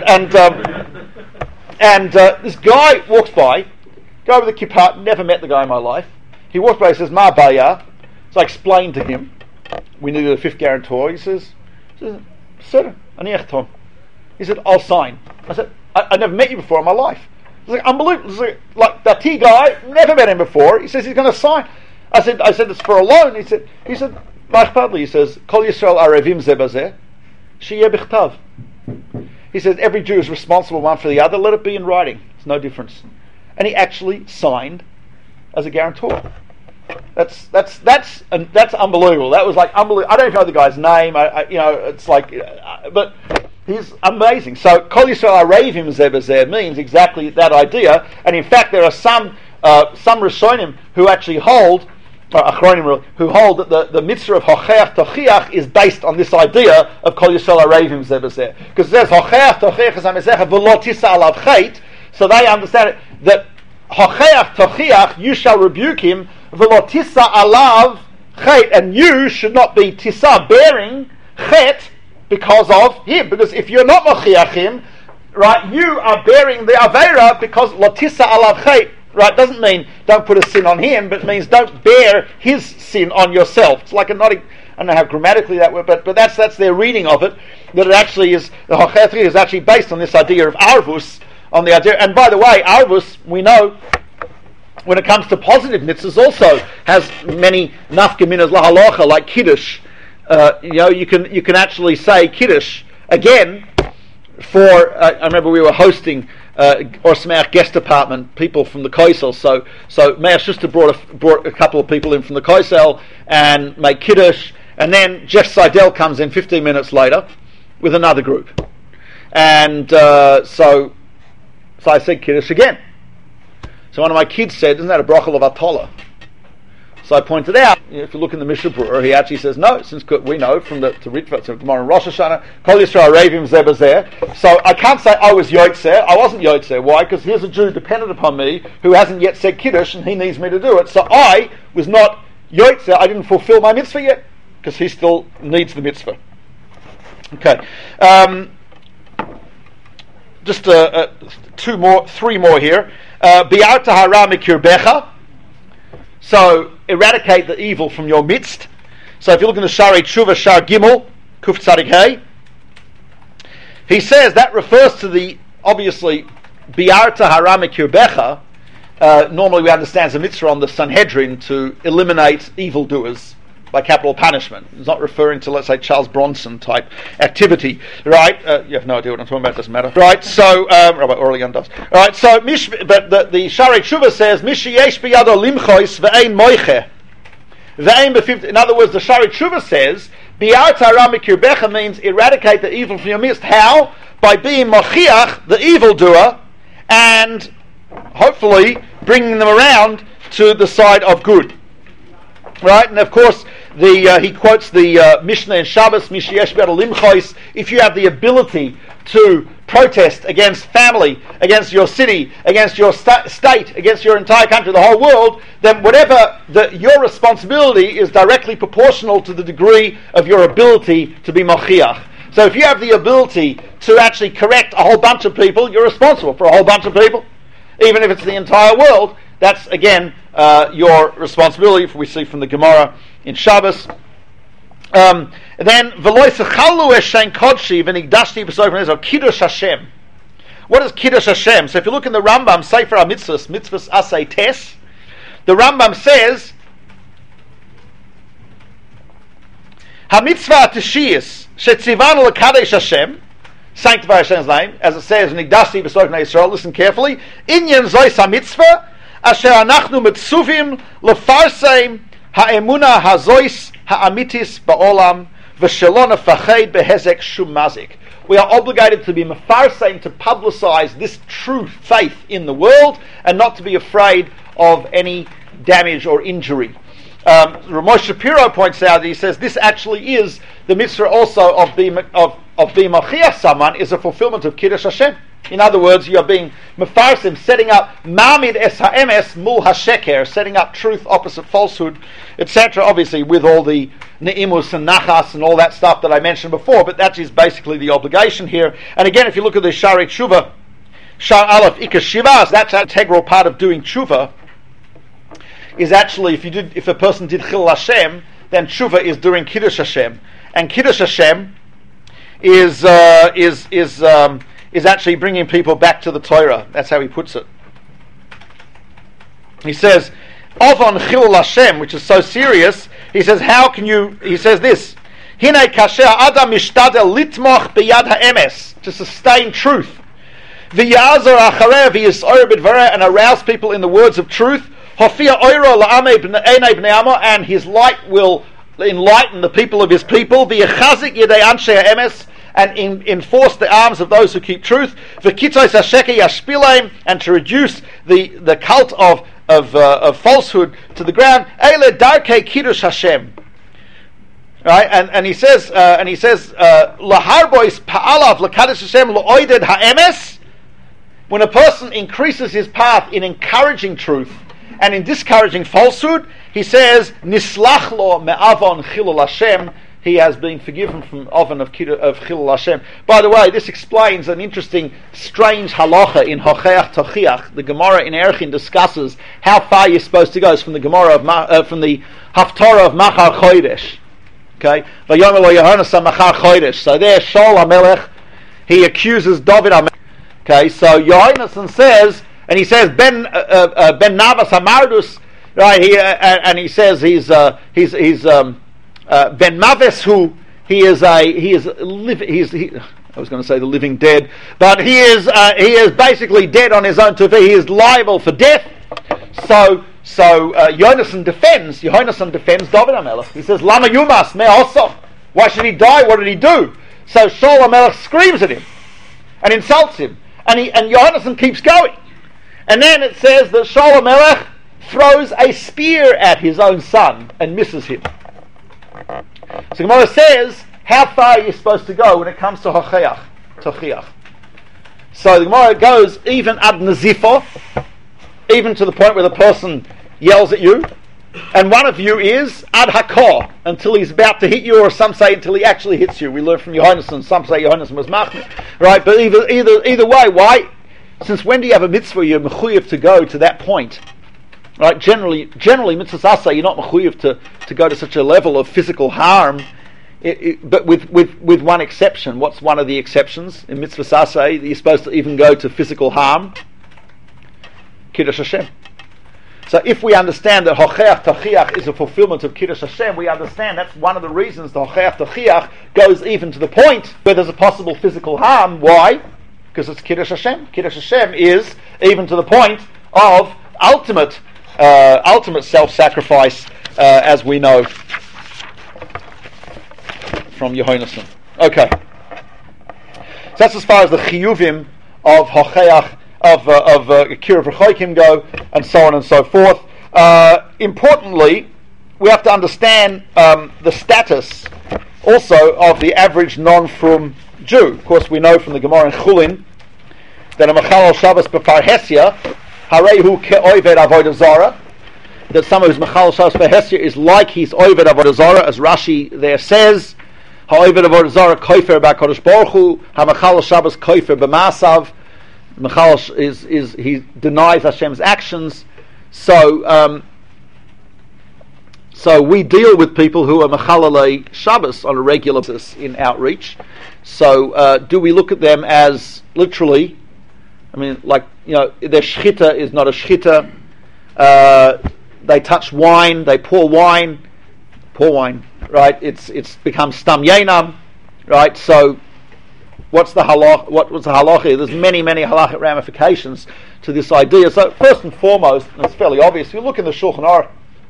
And this guy walks by, guy with a kippah, never met the guy in my life. He walks by, he says, Ma Baya. So I explained to him, we needed a 5th guarantor. He says, Sir, Aniachtom. He said, I'll sign. I said, I never met you before in my life. It's like unbelievable. It's like that T guy, never met him before. He says he's going to sign. I said it's for a loan. He said, Machpadli. He says, Kol Yisrael Arevim Zebazeh, Sheyeh Bichtav. He says every Jew is responsible one for the other. Let it be in writing. It's no difference. And he actually signed as a guarantor. That's unbelievable. That was like unbelievable. I don't know the guy's name. It's like, but he's amazing. So Kol Yisrael Arevim Zebazeh means exactly that idea. And in fact, there are some Rishonim who actually hold, Achronim who hold that the mitzvah of Hocheach Tochiach is based on this idea of Kol Yisrael Arevim Zebazeh, because it says Hocheach Tochiach Zamezecha V'lo Tisa Alav Chait. So they understand it that Hocheach Tochiach, you shall rebuke him, V'lo Tisa Alav Chait, and you should not be Tisa, bearing Chet, because of him. Because if you're not Mochiach him, right, you are bearing the Aveira because Lotisa Alav Chet, right, doesn't mean don't put a sin on him, but it means don't bear his sin on yourself. It's like a I don't know how grammatically that works, but that's their reading of it. That it actually is, the Hochetri is actually based on this idea of Arvus, on the idea. And by the way, Arvus, we know, when it comes to positive mitzvahs, also has many nafkaminas lahalacha, like Kiddush. You can actually say Kiddush again for. I remember we were hosting Or Smeach guest apartment people from the Koisel. So Meir Schuster brought a couple of people in from the Koisel and made Kiddush, and then Jeff Seidel comes in 15 minutes later with another group, and so I said Kiddush again. So one of my kids said, "Isn't that a bracha of Atola?" So I pointed out, if you look in the Mishnah Berurah, he actually says no, since we know from the Ritva, so tomorrow in Rosh Hashanah, Kol Yisrael Ravim Zeh B'Zeh. So I can't say I was Yotzer. I wasn't Yotzer. Why? Because here's a Jew dependent upon me who hasn't yet said Kiddush, and he needs me to do it. So I was not Yotzer. I didn't fulfill my mitzvah yet, because he still needs the mitzvah. Okay. Just three more here. Bi'ar tahara mikirbecha. So eradicate the evil from your midst. So if you look in the Shari Tshuva Shar Gimel Kuf Tzadik Hey, he says that refers to the obviously Bi'ar tahara mikirbecha. Normally we understand the mitzvah on the Sanhedrin to eliminate evildoers by capital punishment. It's not referring to, let's say, Charles Bronson type activity, right? You have no idea what I'm talking about. Doesn't matter, right? So Rabbi Orlean does, right? So but the Shari Tshuva says Mishi yesh biyado limchois ve'ein moiche ve'ein b'fifty. In other words, the Shari Tshuva says Bi'ar tahara mikirbecha means eradicate the evil from your midst. How? By being mochiach, the evildoer, and hopefully bringing them around to the side of good. Right, and of course, he quotes the Mishnah in Shabbos, Mishiyesh Be'al Limchois. If you have the ability to protest against family, against your city, against your state, against your entire country, the whole world, then whatever your responsibility is directly proportional to the degree of your ability to be mochiach. So if you have the ability to actually correct a whole bunch of people, you're responsible for a whole bunch of people, even if it's the entire world. That's again your responsibility, we see from the Gemara in Shabbos. Then v'lo yisachalu eshen kodshi v'nigdashti b'sofen Kiddush Hashem. What is Kiddush Hashem? So if you look in the Rambam Sefer HaMitzvos, Mitzvos Asay Tes, the Rambam says HaMitzvah Teshiyas shetzivanu l'kadesh Hashem, sanctify Hashem's name, as it says Nigdashti b'sofen Yisrael. Listen carefully. Inyan zois HaMitzvah Asher anachnu mitzuvim lefarseim ha'emuna hazois ha'amitis ba'olam v'shelo nefached behezek shum mazik. We are obligated to be mefarseim, to publicize this true faith in the world, and not to be afraid of any damage or injury. Ramosh Shapiro points out that he says this actually is the mitzvah also of being machiach someone, is a fulfillment of Kiddush Hashem. In other words, you are being mefarsim, setting up mamid es ha'emes mul hasheker, setting up truth opposite falsehood, etc. Obviously, with all the neimus and nachas and all that stuff that I mentioned before, but that is basically the obligation here. And again, if you look at the Shari Tshuva, Shar Aleph Ikar Shivas, that's an integral part of doing tshuva. Is actually if a person did Chil Hashem, then tshuva is doing Kiddush Hashem, and Kiddush Hashem is actually bringing people back to the Torah. That's how he puts it. He says, Ovon Chil Hashem, which is so serious, he says, how can you, he says this, Hine kasher adam mishtadel litmoch biyad ha'emes, to sustain truth, v'yazor acharev v'yisor b'dvareh, and arouse people in the words of truth, hofia oiro la'amei b'nei b'nei amo, and his light will enlighten the people of his people, v'yechazik yedei anshe ha'emes, and enforce the arms of those who keep truth, v'kitzos hasheke yashpileim, and to reduce the cult of falsehood to the ground. Eile darkei Kiddush Hashem. Right, and he says laharbois pa'alav lakadosh Hashem lo'oided ha'emes. When a person increases his path in encouraging truth and in discouraging falsehood, he says nislach lo me'avon chilul Hashem. He has been forgiven from Oven of Chilul Hashem. By the way, this explains an interesting, strange halacha in Hocheach Tochiach. The Gemara in Erchin discusses how far you're supposed to go. It's from the Gemara from the Haftarah of Machar Chodesh. Okay, so there Shaul HaMelech, he accuses David HaMelech. Okay, so Yohanan says, and he says Ben Navas Hamardus, right? He says he's Ben Mavis, who I was going to say the living dead, but he is basically dead on his own tefillah. He is liable for death. So Yonasan defends David HaMelech. He says, Lama Yumas me also. Why should he die? What did he do? So Shaul HaMelech screams at him and insults him, and Yonasan keeps going. And then it says that Shaul HaMelech throws a spear at his own son and misses him. So Gemara says, how far are you supposed to go when it comes to Tochiach? So the Gemara goes even ad nazifo, even to the point where the person yells at you, and one of you is ad hakor, until he's about to hit you, or some say until he actually hits you. We learn from Yohanan, some say Yohanan was machmir, right? But either way, why? Since when do you have a mitzvah? You're mechuyev to go to that point, right? Generally, mitzvahs asa, you're not mechuyev to go to such a level of physical harm. But with one exception. What's one of the exceptions in mitzvah saseh? You're supposed to even go to physical harm. Kiddush Hashem. So if we understand that hocheach tachiach is a fulfillment of Kiddush Hashem, we understand that's one of the reasons the hocheach tachiach goes even to the point where there's a possible physical harm. Why? Because it's Kiddush Hashem. Kiddush Hashem is even to the point of ultimate self-sacrifice, as we know from Yehonasan. Okay, so that's as far as the chiyuvim of hocheach of kiruv v'choikim go, and so on and so forth. Importantly, we have to understand the status also of the average non-frum Jew. Of course, we know from the Gemara in Chulin that a machal Shabbos b'parhesia harehu ke'oived avodah zara, that someone who's machal Shabbos b'parhesia is like he's oived avodah zara, as Rashi there says. Ha'oived avodah zara koifer b'Kadosh Baruch Hu, ha'machal Shabbos koifer b'masav. Machal is he denies Hashem's actions. So we deal with people who are machalelei Shabbos on a regular basis in outreach. So do we look at them as literally? I mean, like, their shchita is not a shchita. They touch wine, they pour wine, right? It's become stam yenam, right? So what's the halach? What's the halacha? There's many halachic ramifications to this idea. So first and foremost, and it's fairly obvious, if you look in the Shulchan Aruch,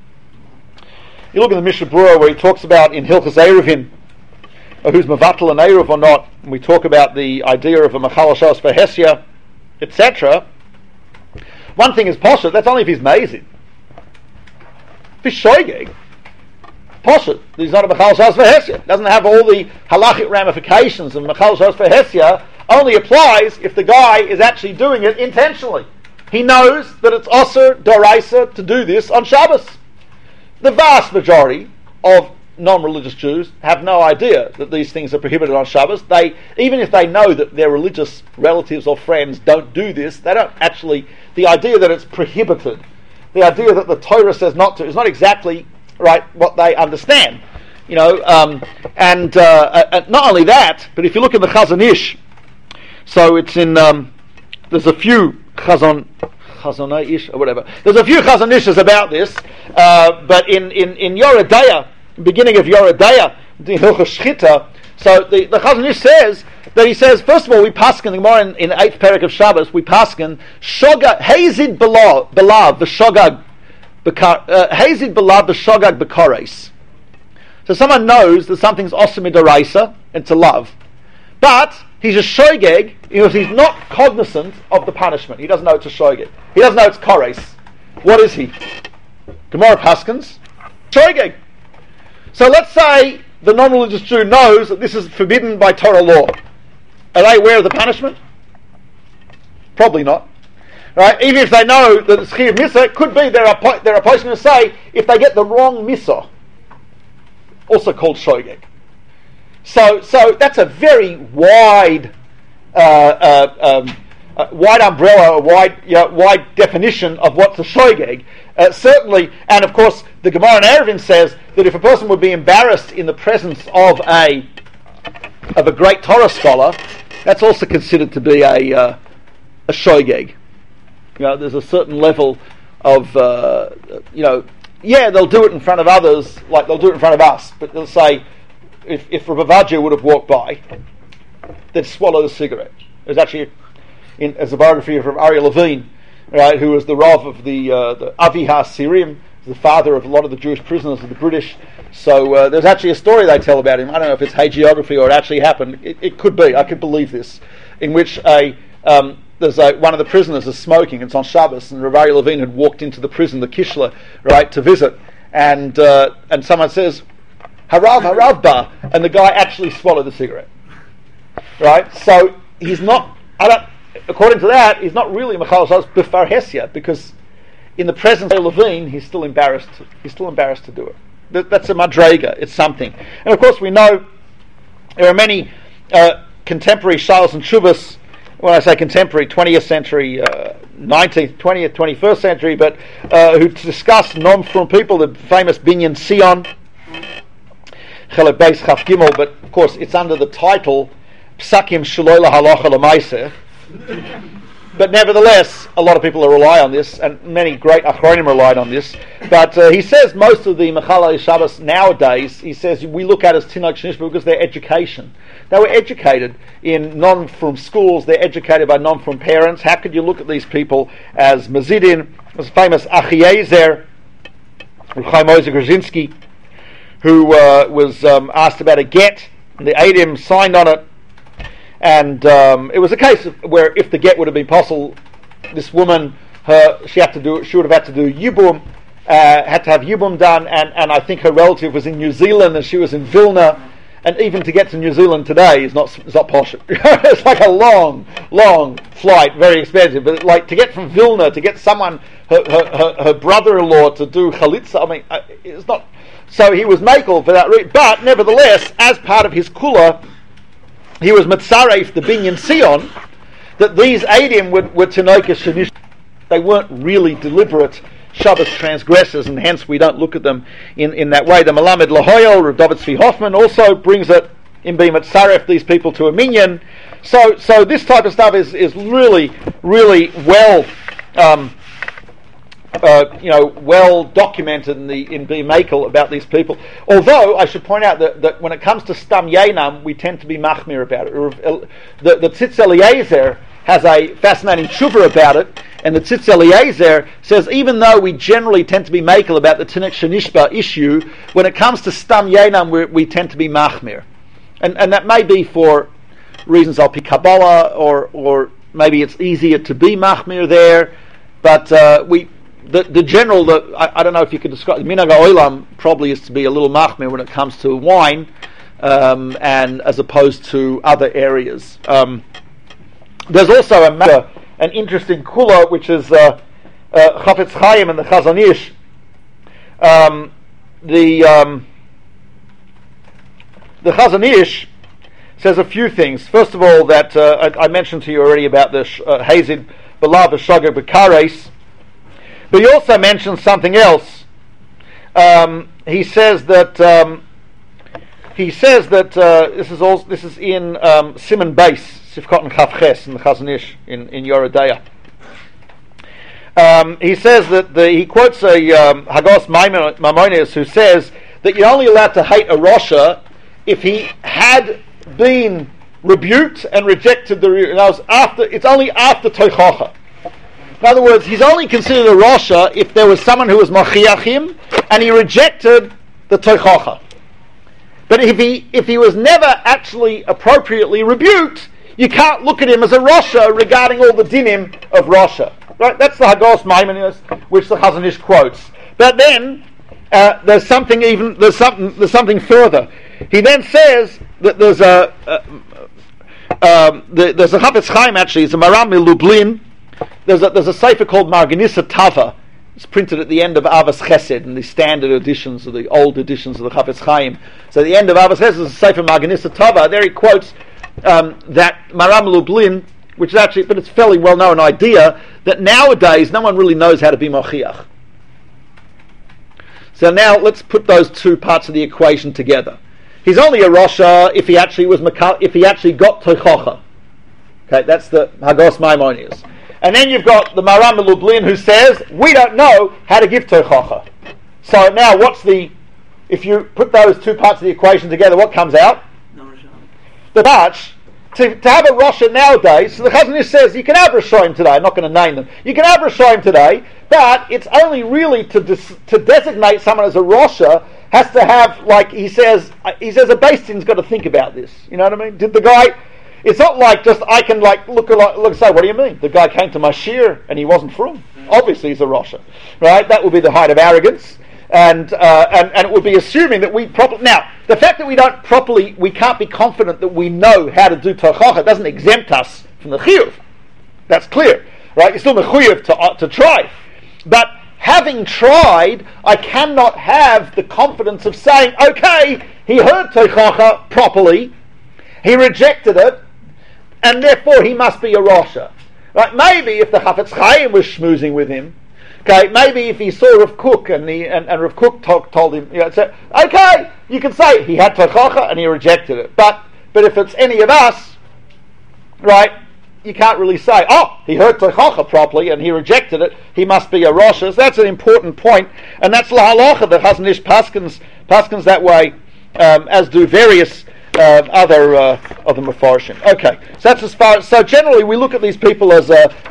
you look in the Mishnah Berurah where he talks about in Hilchos Eruvin, who's mevatel an eruv or not, and we talk about the idea of a machal shabbos v'hesia, etc. One thing is poshet, that's only if he's mazid. If he's shoygeg, poshet, he's not a machal shabbos v'hesia. Doesn't have all the halachic ramifications of machal shabbos v'hesia. Only applies if the guy is actually doing it intentionally. He knows that it's osur doraisa to do this on Shabbos. The vast majority of non-religious Jews have no idea that these things are prohibited on Shabbos. Even if they know that their religious relatives or friends don't do this, they don't actually. The idea that it's prohibited, the idea that the Torah says not to, is not exactly right what they understand. And not only that, but if you look in the Chazon Ish, so it's in there's a few Chazon-ish or whatever. There's a few Chazon Ishs about this, but in Yoreh De'ah, beginning of Yoreh De'ah, the Hilchos Shchita, so the Chazon Ish says that he says, first of all, we paskin the Gemara in the 8th parak of Shabbos, we paskin shogag hazid belav v'shogag hazid belav v'shogag b'kares. So someone knows that something's osur midaraisa and to love, but he's a shoygeg because he's not cognizant of the punishment. He doesn't know it's a shoygeg. He doesn't know it's kares. What is he? Gemara paskins shoygeg. So let's say the non-religious Jew knows that this is forbidden by Torah law. Are they aware of the punishment? Probably not. Right? Even if they know that it's chiyuv misa, it could be they're opposed to say if they get the wrong misa, also called shoygeg. So that's a very wide umbrella, a wide definition of what's a shoygeg. certainly, and of course, the Gemara in Eruvin says that if a person would be embarrassed in the presence of a great Torah scholar, that's also considered to be a shoygeg. There's a certain level of, they'll do it in front of others, like they'll do it in front of us, but they'll say, if Rabbi Vajja would have walked by, they'd swallow the cigarette. There's actually, as a biography of Aryeh Levine, right, who was the Rav of the Avi HaSirim, the father of a lot of the Jewish prisoners of the British. So there's actually a story they tell about him. I don't know if it's hagiography or it actually happened. It could be. I could believe this. In which there's one of the prisoners is smoking. It's on Shabbos, and Rav Aryeh Levine had walked into the prison, the Kishla, right, to visit, and someone says, "Harav ba," and the guy actually swallowed the cigarette. Right. So he's not. According to that, he's not really Mechal Shabbos b'far Hesia, because in the presence of Levine, he's still embarrassed. He's still embarrassed to do it. That's a madrega. It's something. And of course, we know there are many contemporary shalos and shuvas. When I say contemporary, 20th century, 19th, 20th, 21st century, but who discuss non-from people, the famous Binyan Sion, Chelek Beis Chaf Gimel. But of course, it's under the title Psakim Shaloi Lahalacha L'Maaseh. But nevertheless, a lot of people rely on this, and many great Achronim relied on this. But he says most of the Mechalei Shabbos nowadays, he says we look at as Tinok Shnishba because their education. They were educated in non-from schools, they're educated by non-from parents. How could you look at these people as Mazidin, as famous Achiezer, Chaim Ozer Grzinski, who was asked about a get, and the Adim signed on it. And it was a case where if the get would have been possible, this woman, she would have had to do Yibum, had to have Yibum done, and I think her relative was in New Zealand and she was in Vilna, and even to get to New Zealand today is not posh. It's like a long flight, very expensive. But like to get from Vilna to get someone, her brother-in-law to do Chalitza, I mean, it's not. So he was makel for that reason. But nevertheless, as part of his kula, he was Mitzaref, the Binyan Sion, that these Eidim were Tenokas Shanish. They weren't really deliberate Shabbos transgressors, and hence we don't look at them in that way. The Malamed Lahoyel, Rav David Tzvi Hoffman, also brings it in being Mitzaref, these people to a minyan. So this type of stuff is really, really well well documented in being makel about these people. Although I should point out that when it comes to Stam Yainam, we tend to be machmir about it. The Tzitz Eliezer has a fascinating tshuva about it, and the Tzitz Eliezer says even though we generally tend to be makel about the Tinok Shenishba issue, when it comes to Stam Yainam, we tend to be machmir, and that may be for reasons al pi Kabbalah, or maybe it's easier to be machmir there, but The general, I don't know if you could describe, Minhag HaOlam probably is to be a little machmir when it comes to wine, and as opposed to other areas. There's also an interesting kula, which is Chafetz Chaim and the Chazon Ish. The Chazon Ish says a few things. First of all, that I mentioned to you already about the Hazid Balav Shagar Bekares. But he also mentions something else. He says that this is in Simon Beis Sifkot and Chavches in the Chazon Ish in Yoredeya. He says that he quotes a Hagos Maimonides who says that you're only allowed to hate a Rosha if he had been rebuked and rejected it's only after Toichocha. In other words, he's only considered a Rosha if there was someone who was Machiach him and he rejected the Toichocha. But if he was never actually appropriately rebuked, you can't look at him as a Rosha regarding all the dinim of Rosha. Right? That's the Hagos Maimonides, which the Chazon Ish quotes. But then there's something further. He then says that there's a Chafetz Chaim, actually, it's a Maram Lublin. There's a sefer called Marganisa Tava. It's printed at the end of Avos Chesed in the standard editions, or the old editions of the Chafetz Chaim. So at the end of Avos Chesed is a sefer Marganisa Tava. There he quotes that Maram Lublin, which is actually, but it's fairly well known idea that nowadays no one really knows how to be mochiach. So now let's put those two parts of the equation together. He's only a Rosha if he actually got Toichocha. Okay, that's the Hagos Maimonides. And then you've got the Maram Lublin who says, we don't know how to give Toichocha. So now if you put those two parts of the equation together, what comes out? The Batch. To have a Rosha nowadays, so the Chazon Ish says you can have Rishonim today, I'm not going to name them, you can have Rishonim today, but it's only really to designate someone as a Rosha has to have, like he says a Beis Din's got to think about this, you know what I mean? Did the guy, it's not like just I can look and say, what do you mean? The guy came to my shir and he wasn't from. Obviously he's a Rosha, right? That would be the height of arrogance. And it would be assuming that we properly... Now, the fact that we can't be confident that we know how to do Tochacha doesn't exempt us from the Chiyuv. That's clear, right? You're still Mechuyuv to try. But having tried, I cannot have the confidence of saying, okay, he heard Tochacha properly, he rejected it, and therefore he must be a Rosha. Right? Maybe if the Chafetz Chaim was schmoozing with him, okay, maybe if he saw Rav Kook and Rav Kook told him, okay, you can say he had Tochacha and he rejected it. But if it's any of us, right, you can't really say, he heard Tochacha properly and he rejected it, he must be a Rosh. So that's an important point, and that's La Halacha. The Chazon Ish paskins that way, as do various other Mefarshim. Okay, so that's as far. So generally, we look at these people as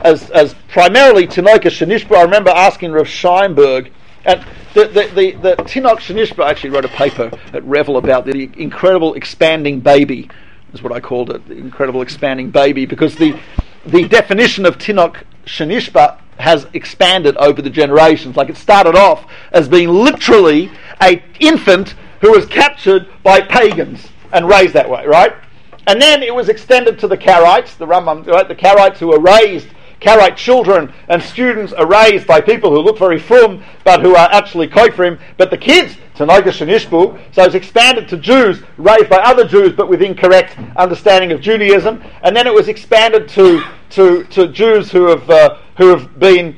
primarily Tinoka Shenishba. I remember asking Rav Scheinberg, and the Tinok Shenishba actually wrote a paper at Revel about the incredible expanding baby, is what I called it, the incredible expanding baby, because the definition of Tinok Shenishba has expanded over the generations. Like it started off as being literally an infant who was captured by pagans and raised that way, right? And then it was extended to the Karaites, the Rambam, right? The Karaites who were raised, Karaite children and students are raised by people who look very frum, but who are actually koifrim. But the kids, Tanoigas and Ishbu, so it's expanded to Jews raised by other Jews, but with incorrect understanding of Judaism. And then it was expanded to Jews who have been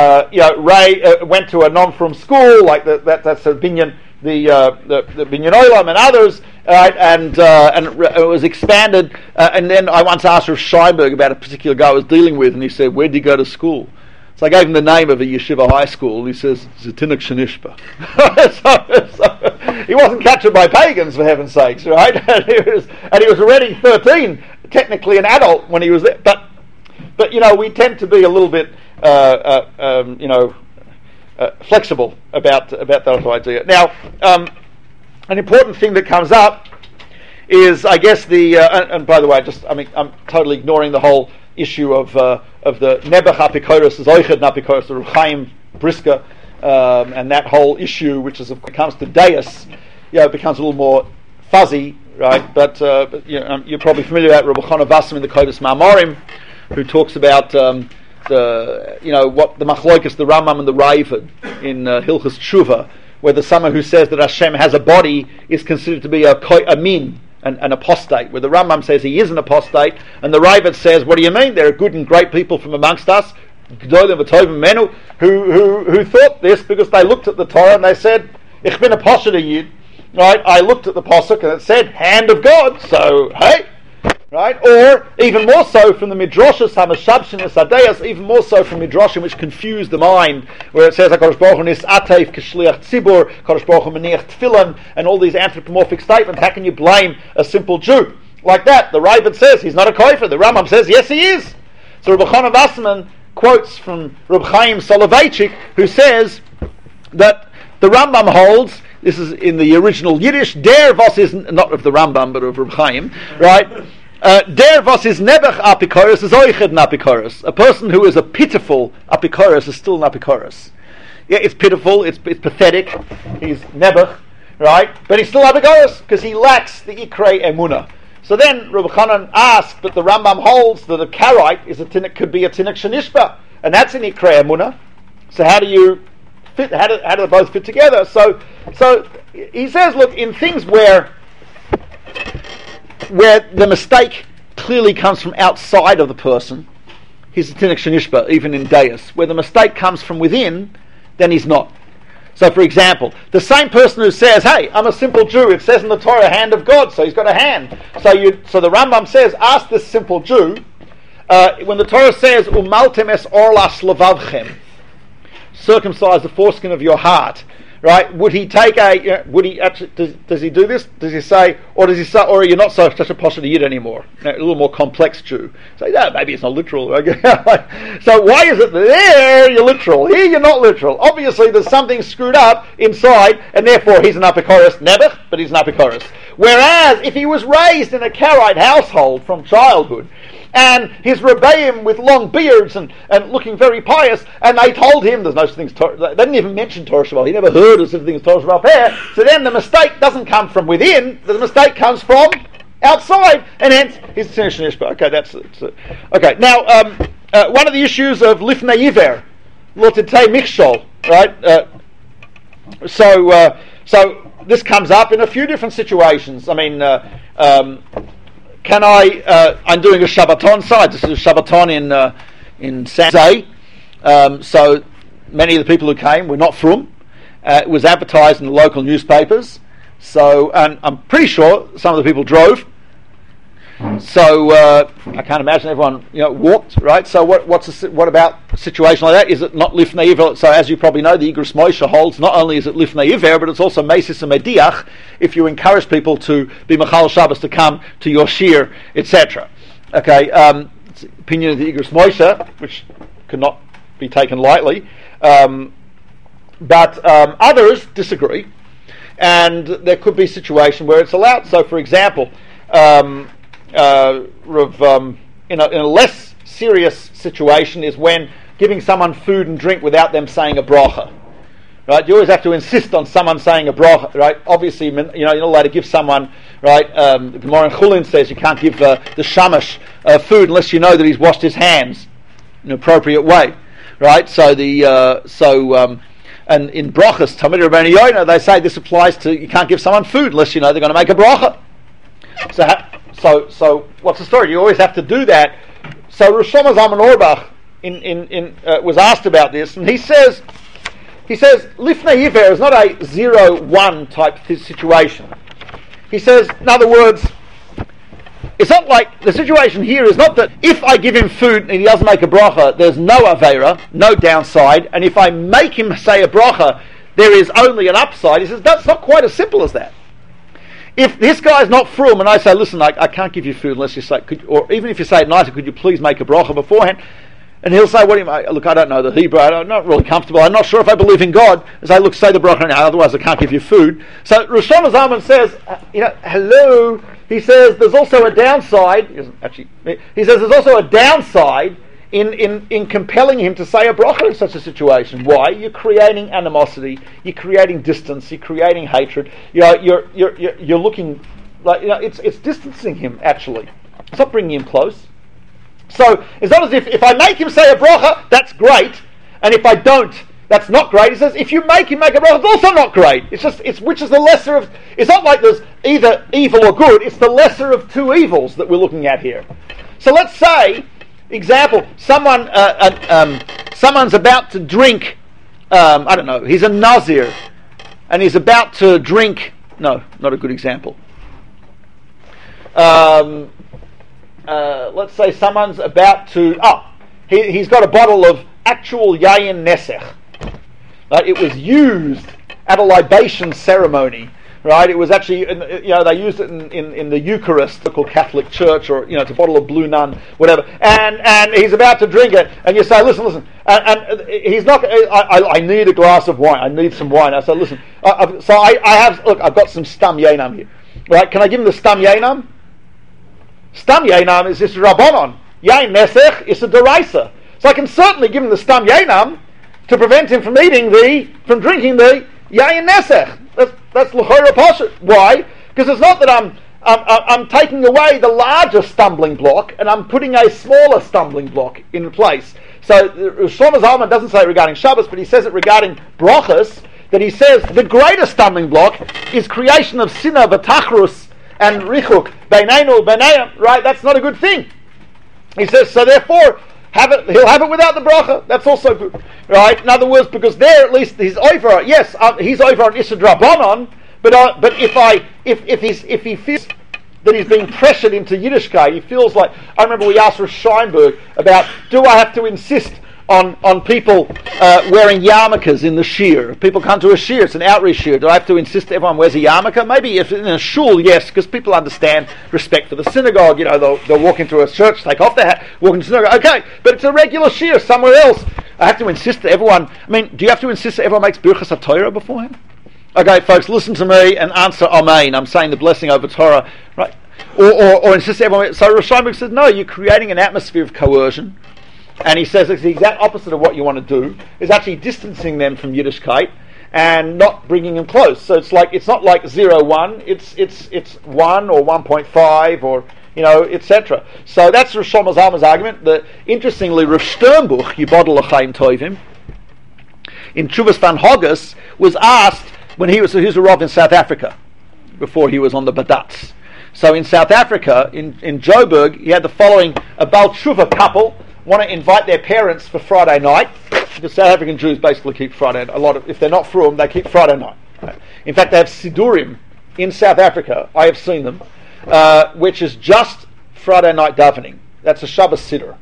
went to a non-frum school, like that's a binyan. The Binyan Olam and others, and it was expanded. And then I once asked Rav Scheinberg about a particular guy I was dealing with, and he said, "Where did he go to school?" So I gave him the name of a yeshiva high school. And he says, "Zetinik Shenishba." so he wasn't captured by pagans, for heaven's sakes, right? and he was already 13, technically an adult when he was there. But we tend to be a little bit, flexible about that whole idea. Now, an important thing that comes up is, I guess, and by the way, I'm totally ignoring the whole issue of the Nebuch Apikoros, Zoiched Apikoros, the Reb Chaim Brisker, and that whole issue, which is, when it comes to Deus, it becomes a little more fuzzy, right? But you're probably familiar with Rabbi Chana Vassam in the Kodesh Ma'amorim, who talks about what the Machloikas, the Rambam and the Raavad in Hilchos Tshuva, whether someone who says that Hashem has a body is considered to be a min, an apostate, where the Rambam says he is an apostate, and the Raavad says, what do you mean? There are good and great people from amongst us, Gdolim v'Tovim Menu, who thought this because they looked at the Torah and they said, Ich bin a poshet yid, right? I looked at the posuk and it said, hand of God, so hey. Right? Or, even more so from the Midrashas HaMashabshin Esadeyas, even more so from Midrashim which confuse the mind, where it says, HaKadosh Baruch Hu nis atef k'shliach tzibur, HaKadosh Baruch Hu meniach tefillin, and all these anthropomorphic statements. How can you blame a simple Jew? Like that, the Raavad says he's not a kofer, the Rambam says yes he is. So Rabbi Chana Vassman quotes from Reb Chaim Soloveitchik, who says that the Rambam holds, this is in the original Yiddish, der was is, not of the Rambam but of Reb Chaim, right? Der was is Nebuch Apikoros is Oiched Apikoros. A person who is a pitiful Apikoros is still an Apikoros. Yeah, it's pitiful, it's pathetic, he's Nebuch, right? But he's still Apikoros because he lacks the Ikrei Emunah. So then Rabbi Chanan asked, but the Rambam holds that a Karaite could be a Tinok Shenishba, and that's an Ikrei Emunah. So how do you fit? How do they both fit together? So he says, look, in things where the mistake clearly comes from outside of the person, he's a Tinok Shenishba, even in Deus. Where the mistake comes from within, then he's not. So, for example, the same person who says, "Hey, I'm a simple Jew," it says in the Torah, "hand of God," so he's got a hand. So the Rambam says, ask this simple Jew, when the Torah says, "Umaltem es orlas levavchem," circumcise the foreskin of your heart, right? Would he take would he actually, does he do this? Does he say, or you're not such a poshut yid anymore? A little more complex Jew. Say, no, maybe it's not literal. So why is it there you're literal? Here you're not literal. Obviously there's something screwed up inside, and therefore he's an apikoros nebuch, but he's an apikoros. Whereas if he was raised in a Karaite household from childhood, and his rebbeim with long beards and looking very pious, and they told him there's no such thing as Torah. They didn't even mention Torah Shabbat. He never heard of such a thing as Torah Shabbat there. So then the mistake doesn't come from within, the mistake comes from outside, and hence his Tinish Nishba. Okay, that's it. Okay, now one of the issues of Lifnei Iver, Lotitei Michshol, right? So this comes up in a few different situations. I mean, I'm doing a Shabbaton side. This is a Shabbaton in San Jose. So many of the people who came were not from. It was advertised in the local newspapers. So, and I'm pretty sure some of the people drove. So I can't imagine everyone walked, right? So what about a situation like that? Is it not Lifnei Iver? So as you probably know, the Igros Moshe holds not only is it Lifnei Iver, but it's also Mesis and Mediach if you encourage people to be Machal Shabbos, to come to your shir, etc. Okay, it's the opinion of the Igros Moshe, which cannot be taken lightly, but others disagree, and there could be a situation where it's allowed. So, for example, in a less serious situation is when giving someone food and drink without them saying a bracha. Right? You always have to insist on someone saying a bracha. Right? Obviously, you're not allowed to give someone. Right? The Gemara in Chulin says you can't give the shamash food unless you know that he's washed his hands in an appropriate way. Right? So and in brachas, Talmidei Rabbeinu Yonah, they say this applies to you can't give someone food unless you know they're going to make a bracha. So what's the story? You always have to do that. So Rosh Hashanah Zalman Auerbach was asked about this, and he says Lifnei Iver is not a 0-1 type situation. He says, in other words, it's not like the situation here is not that if I give him food and he doesn't make a bracha, there's no avera, no downside, and if I make him say a bracha, there is only an upside. He says that's not quite as simple as that. If this guy's not frum and I say, listen, I can't give you food unless you say, or even if you say it nicer, could you please make a bracha beforehand? And he'll say, what do you mean? Look, I don't know the Hebrew, I'm not really comfortable, I'm not sure if I believe in God. I say, look, say the bracha now, otherwise I can't give you food. So Rosh Hashanah Zalman says, hello, he says there's also a downside, he says there's also a downside in compelling him to say a bracha in such a situation. Why? You're creating animosity, you're creating distance, you're creating hatred. You're looking like it's distancing him. Actually, it's not bringing him close. So it's not as if I make him say a bracha, that's great, and if I don't, that's not great. He says if you make him make a bracha, it's also not great. It's which is the lesser of. It's not like there's either evil or good. It's the lesser of two evils that we're looking at here. So let's say. Example: someone's about to drink. I don't know. He's a nazir, and he's about to drink. No, not a good example. Let's say someone's about to. He's got a bottle of actual yayin nesech. It was used at a libation ceremony. Right, it was actually, they used it in the Eucharist, local Catholic church, or it's a bottle of Blue Nun, whatever. And he's about to drink it, and you say, listen, and he's not. I need a glass of wine. I need some wine. I say, listen. I've got some stam yainam here. Right? Can I give him the stam yainam? Stam yainam is this rabbanon. Yain nesech is a deraisa. So I can certainly give him the stam yainam to prevent him from drinking the yain nesech. That's l'chora pashut. Why? Because it's not that I'm taking away the larger stumbling block and I'm putting a smaller stumbling block in place. So Shlomo Zalman doesn't say it regarding Shabbos, but he says it regarding brachas. That he says the greatest stumbling block is creation of sinah v'tachrus and richuk beinenu beinayim. Right? That's not a good thing. He says so. Therefore, he'll have it without the bracha. That's also good. right? In other words, because there at least he's over. Yes, he's over on Issa Drabanan, but if he feels that he's being pressured into Yiddishkeit, he feels like, I remember we asked Rosh Steinberg about, do I have to insist on people wearing yarmulkes in the shir? If people come to a shir, it's an outreach shir, do I have to insist that everyone wears a yarmulke? Maybe if in a shul, yes, because people understand respect for the synagogue. They'll walk into a church, take off their hat, walk into the synagogue. Okay, but it's a regular shir somewhere else. I have to insist that everyone, do you have to insist that everyone makes Birchas HaTorah beforehand? Okay, folks, listen to me and answer Amen. I'm saying the blessing over Torah, right? Or insist that everyone. So Rosh Hashanah says, no, you're creating an atmosphere of coercion. And he says it's the exact opposite of what you want to do, is actually distancing them from Yiddishkeit and not bringing them close. So it's not like 0-1, it's 1 or 1.5 or, etc. So that's Rosh Zalman's argument. Interestingly, Rav Sternbuch, Yibodel L'chaim Tovim, in Tshuvas Van Hogus, was asked when he was a Rav in South Africa, before he was on the Badats. So in South Africa, in Joburg, he had the following, a Baal Tshuva couple want to invite their parents for Friday night. The South African Jews basically keep Friday night. If they're not frum, they keep Friday night. In fact, they have Sidurim in South Africa. I have seen them, which is just Friday night davening. That's a Shabbos Siddur.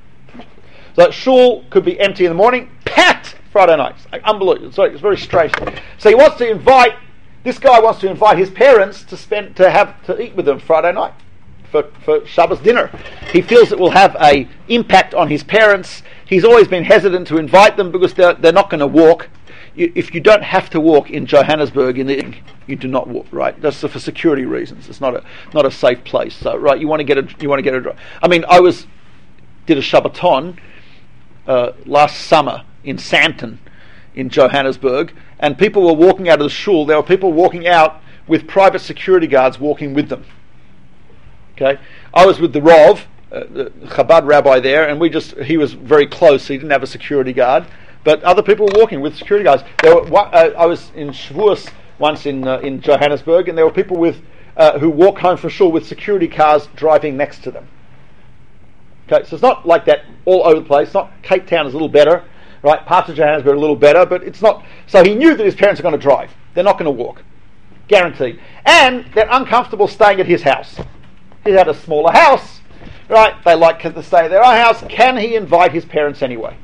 So shul could be empty in the morning, packed Friday nights. Unbelievable. It's very strange. So this guy wants to invite his parents to eat with them Friday night for Shabbos dinner. He feels it will have a impact on his parents. He's always been hesitant to invite them because they're not going to walk. If you don't have to walk in Johannesburg in the evening, you do not walk. Right? That's for security reasons. It's not a safe place. So right, you want to get a. I did a Shabbaton last summer in Sandton in Johannesburg, and people were walking out of the shul. There were people walking out with private security guards walking with them. Okay, I was with the Rav, the Chabad rabbi there, and he was very close. So he didn't have a security guard, but other people were walking with security guards. I was in Shavuos once in Johannesburg, and there were people who walk home from shul with security cars driving next to them. Okay, so it's not like that all over the place. Cape Town is a little better, right? Parts of Johannesburg are a little better, but it's not. So he knew that his parents are going to drive. They're not going to walk, guaranteed, and they're uncomfortable staying at his house. He had a smaller house, right? They like to stay at their own house. Can he invite his parents anyway?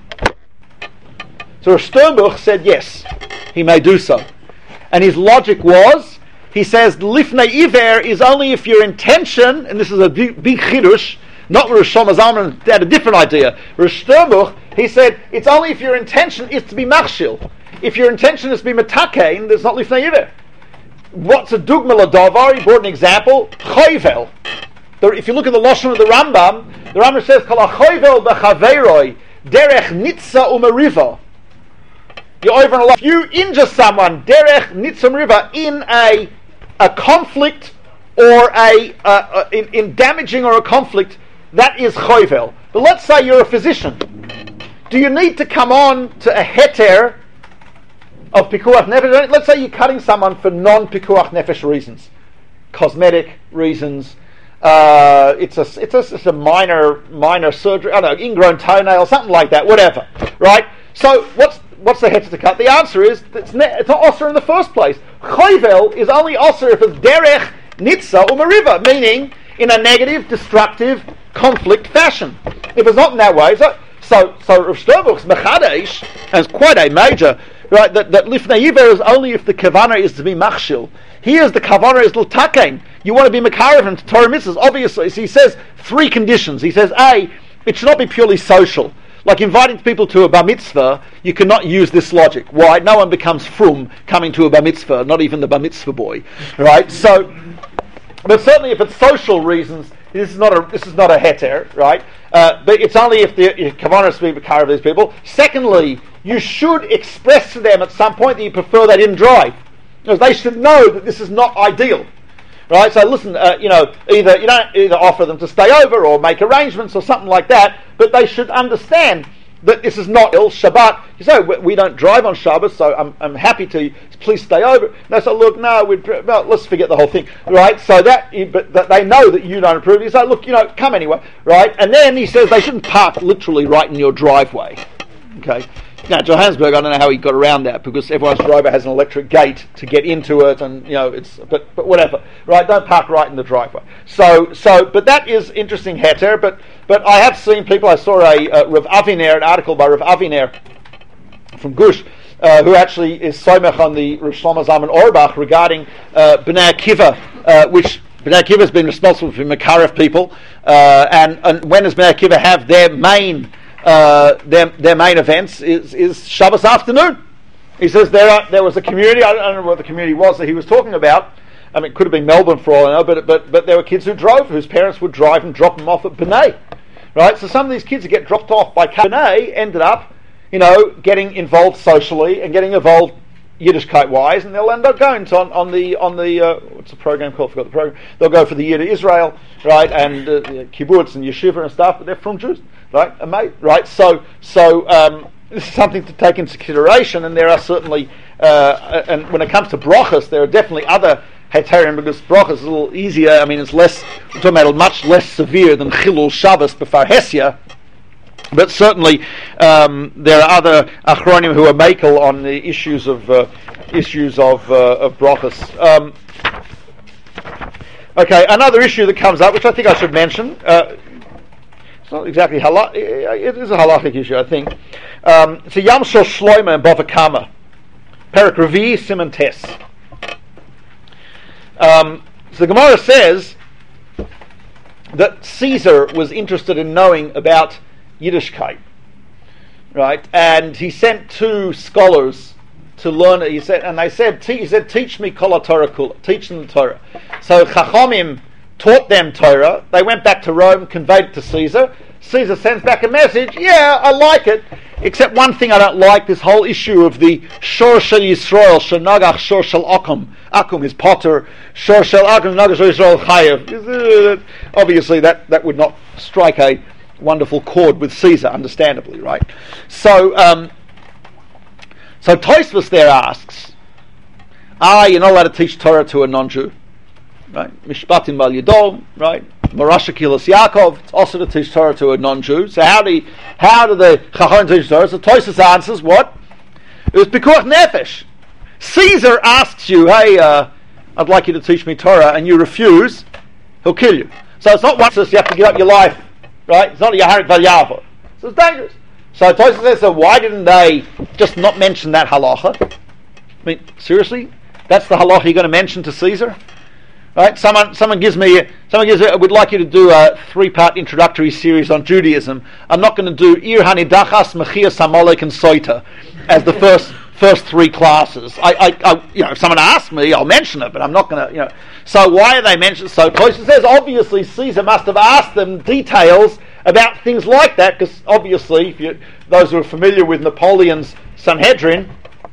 So Rav Sternbuch said yes, he may do so. And his logic was, he says, Lifnei Iver is only if your intention, and this is a big chidush, not Rosh Zalman had a different idea. Rav Sternbuch, he said, it's only if your intention is to be machshil. If your intention is to be metakein, there's not Lifnei Iver. What's a dugma l'davar? He brought an example. Choyvel. If you look at the Lashon of the Rambam says, Kol ha-choyvel b'chaveiroi derech nitza umeriva. You're over and if you injure someone, derech nitza umeriva, in a conflict or in damaging or a conflict, that is choyvel. But let's say you're a physician. Do you need to come on to a heter of pikuach nefesh? Let's say you're cutting someone for non-pikuach nefesh reasons, cosmetic reasons. It's a minor surgery. I don't know, ingrown toenail, something like that. Whatever, right? So what's the heter to cut? The answer is it's not osir in the first place. Choyvel is only osir if it's derech nitza umariva, meaning in a negative, destructive, conflict fashion. If it's not in that way, so Rav Sternbuch's mechadesh has quite a major. Right, that lifnei iver is only if the kavana is to be machshil. Here's the kavana is l'takein. You want to be makarev and Torah mitzvahs, obviously. So he says 3 conditions. He says, A, it should not be purely social. Like inviting people to a bar mitzvah, you cannot use this logic. Why? No one becomes frum coming to a bar mitzvah, not even the bar mitzvah boy. Right? So, but certainly if it's social reasons, this is not a heter, right? But it's only if the kavanah is to be makarev these people. Secondly, you should express to them at some point that you prefer they didn't drive, because they should know that this is not ideal, right? So listen, either you don't offer them to stay over or make arrangements or something like that, but they should understand that this is not il Shabbat. You say we don't drive on Shabbat, so I'm happy to please stay over. And they say, look, no, let's forget the whole thing, right? So that they know that you don't approve. You say, look, come anyway, right? And then he says they shouldn't park literally right in your driveway. Okay, Now, Johannesburg, I don't know how he got around that, because everyone's driveway has an electric gate to get into it, and it's but whatever, right? Don't park right in the driveway. But that is interesting heter. But I have seen people. I saw a Rav Aviner, an article by Rav Aviner from Gush, who actually is soimech on the Rosh Shlomo Zalman Auerbach regarding Bnei Akiva, which Bnei Akiva has been responsible for Makarif people, and when does Bnei Akiva have their main events is Shabbos afternoon. He says there was a community, I don't know what the community was that he was talking about. I mean, it could have been Melbourne for all I know, but there were kids who drove, whose parents would drive and drop them off at B'nai. Right? So some of these kids that get dropped off by B'nai ended up, getting involved socially and getting involved Yiddishkeit wise, and they'll end up going on the what's the program called? I forgot the program. They'll go for the year to Israel, right, and kibbutz and yeshiva and stuff, but they're from Jews, right, right. So this is something to take into consideration, and there are certainly, and when it comes to brachas, there are definitely other heterim, because brachas is a little easier. I mean, it's less. We're talking about much less severe than chilul Shabbos b'far Hesia. But certainly, there are other achronim who are makel on the issues of brachas. Okay, another issue that comes up, which I think I should mention. It's not exactly halach. It is a halachic issue, I think. It's a Yam Shel Shlomo and Bava Kama, Perek Revi Siman Tes. So the Gemara says that Caesar was interested in knowing about Yiddishkeit, right? And he sent two scholars to learn it. He said, teach me Kol HaTorah Kula, teach them the Torah. So Chachamim taught them Torah. They went back to Rome, conveyed it to Caesar. Caesar sends back a message. Yeah, I like it, except one thing I don't like: this whole issue of the Shor Shel Yisrael, Shenagach Shor Shel Akum. Akum is Potter. Shor Shel Akum, Nagach Shor Yisrael Chayev. Obviously, that would not strike a wonderful chord with Caesar, understandably, right? So Tosfos there asks, you're not allowed to teach Torah to a non-Jew, right? Mishpatim Bal Yadol, right? Morasha Kilos Yaakov, it's also to teach Torah to a non-Jew. So how do the Chachamim teach Torah? So Tosfos answers, what? It was Pikuach Nefesh. Caesar asks you, hey, I'd like you to teach me Torah, and you refuse, he'll kill you. So it's not once you have to give up your life. Right? It's not a Yaharik Val Yavo. So it's dangerous. So Tosfos says, so why didn't they just not mention that halacha? I mean, seriously? That's the halacha you're going to mention to Caesar? Right? Someone gives me, would like you to do a 3-part introductory series on Judaism. I'm not going to do Ir Hanidachas, Mechias Amalek, and Soita as the first 3 classes. If someone asks me, I'll mention it, but I'm not going to, So why are they mentioned? So Tosfos says, obviously Caesar must have asked them details about things like that, because obviously, those who are familiar with Napoleon's Sanhedrin,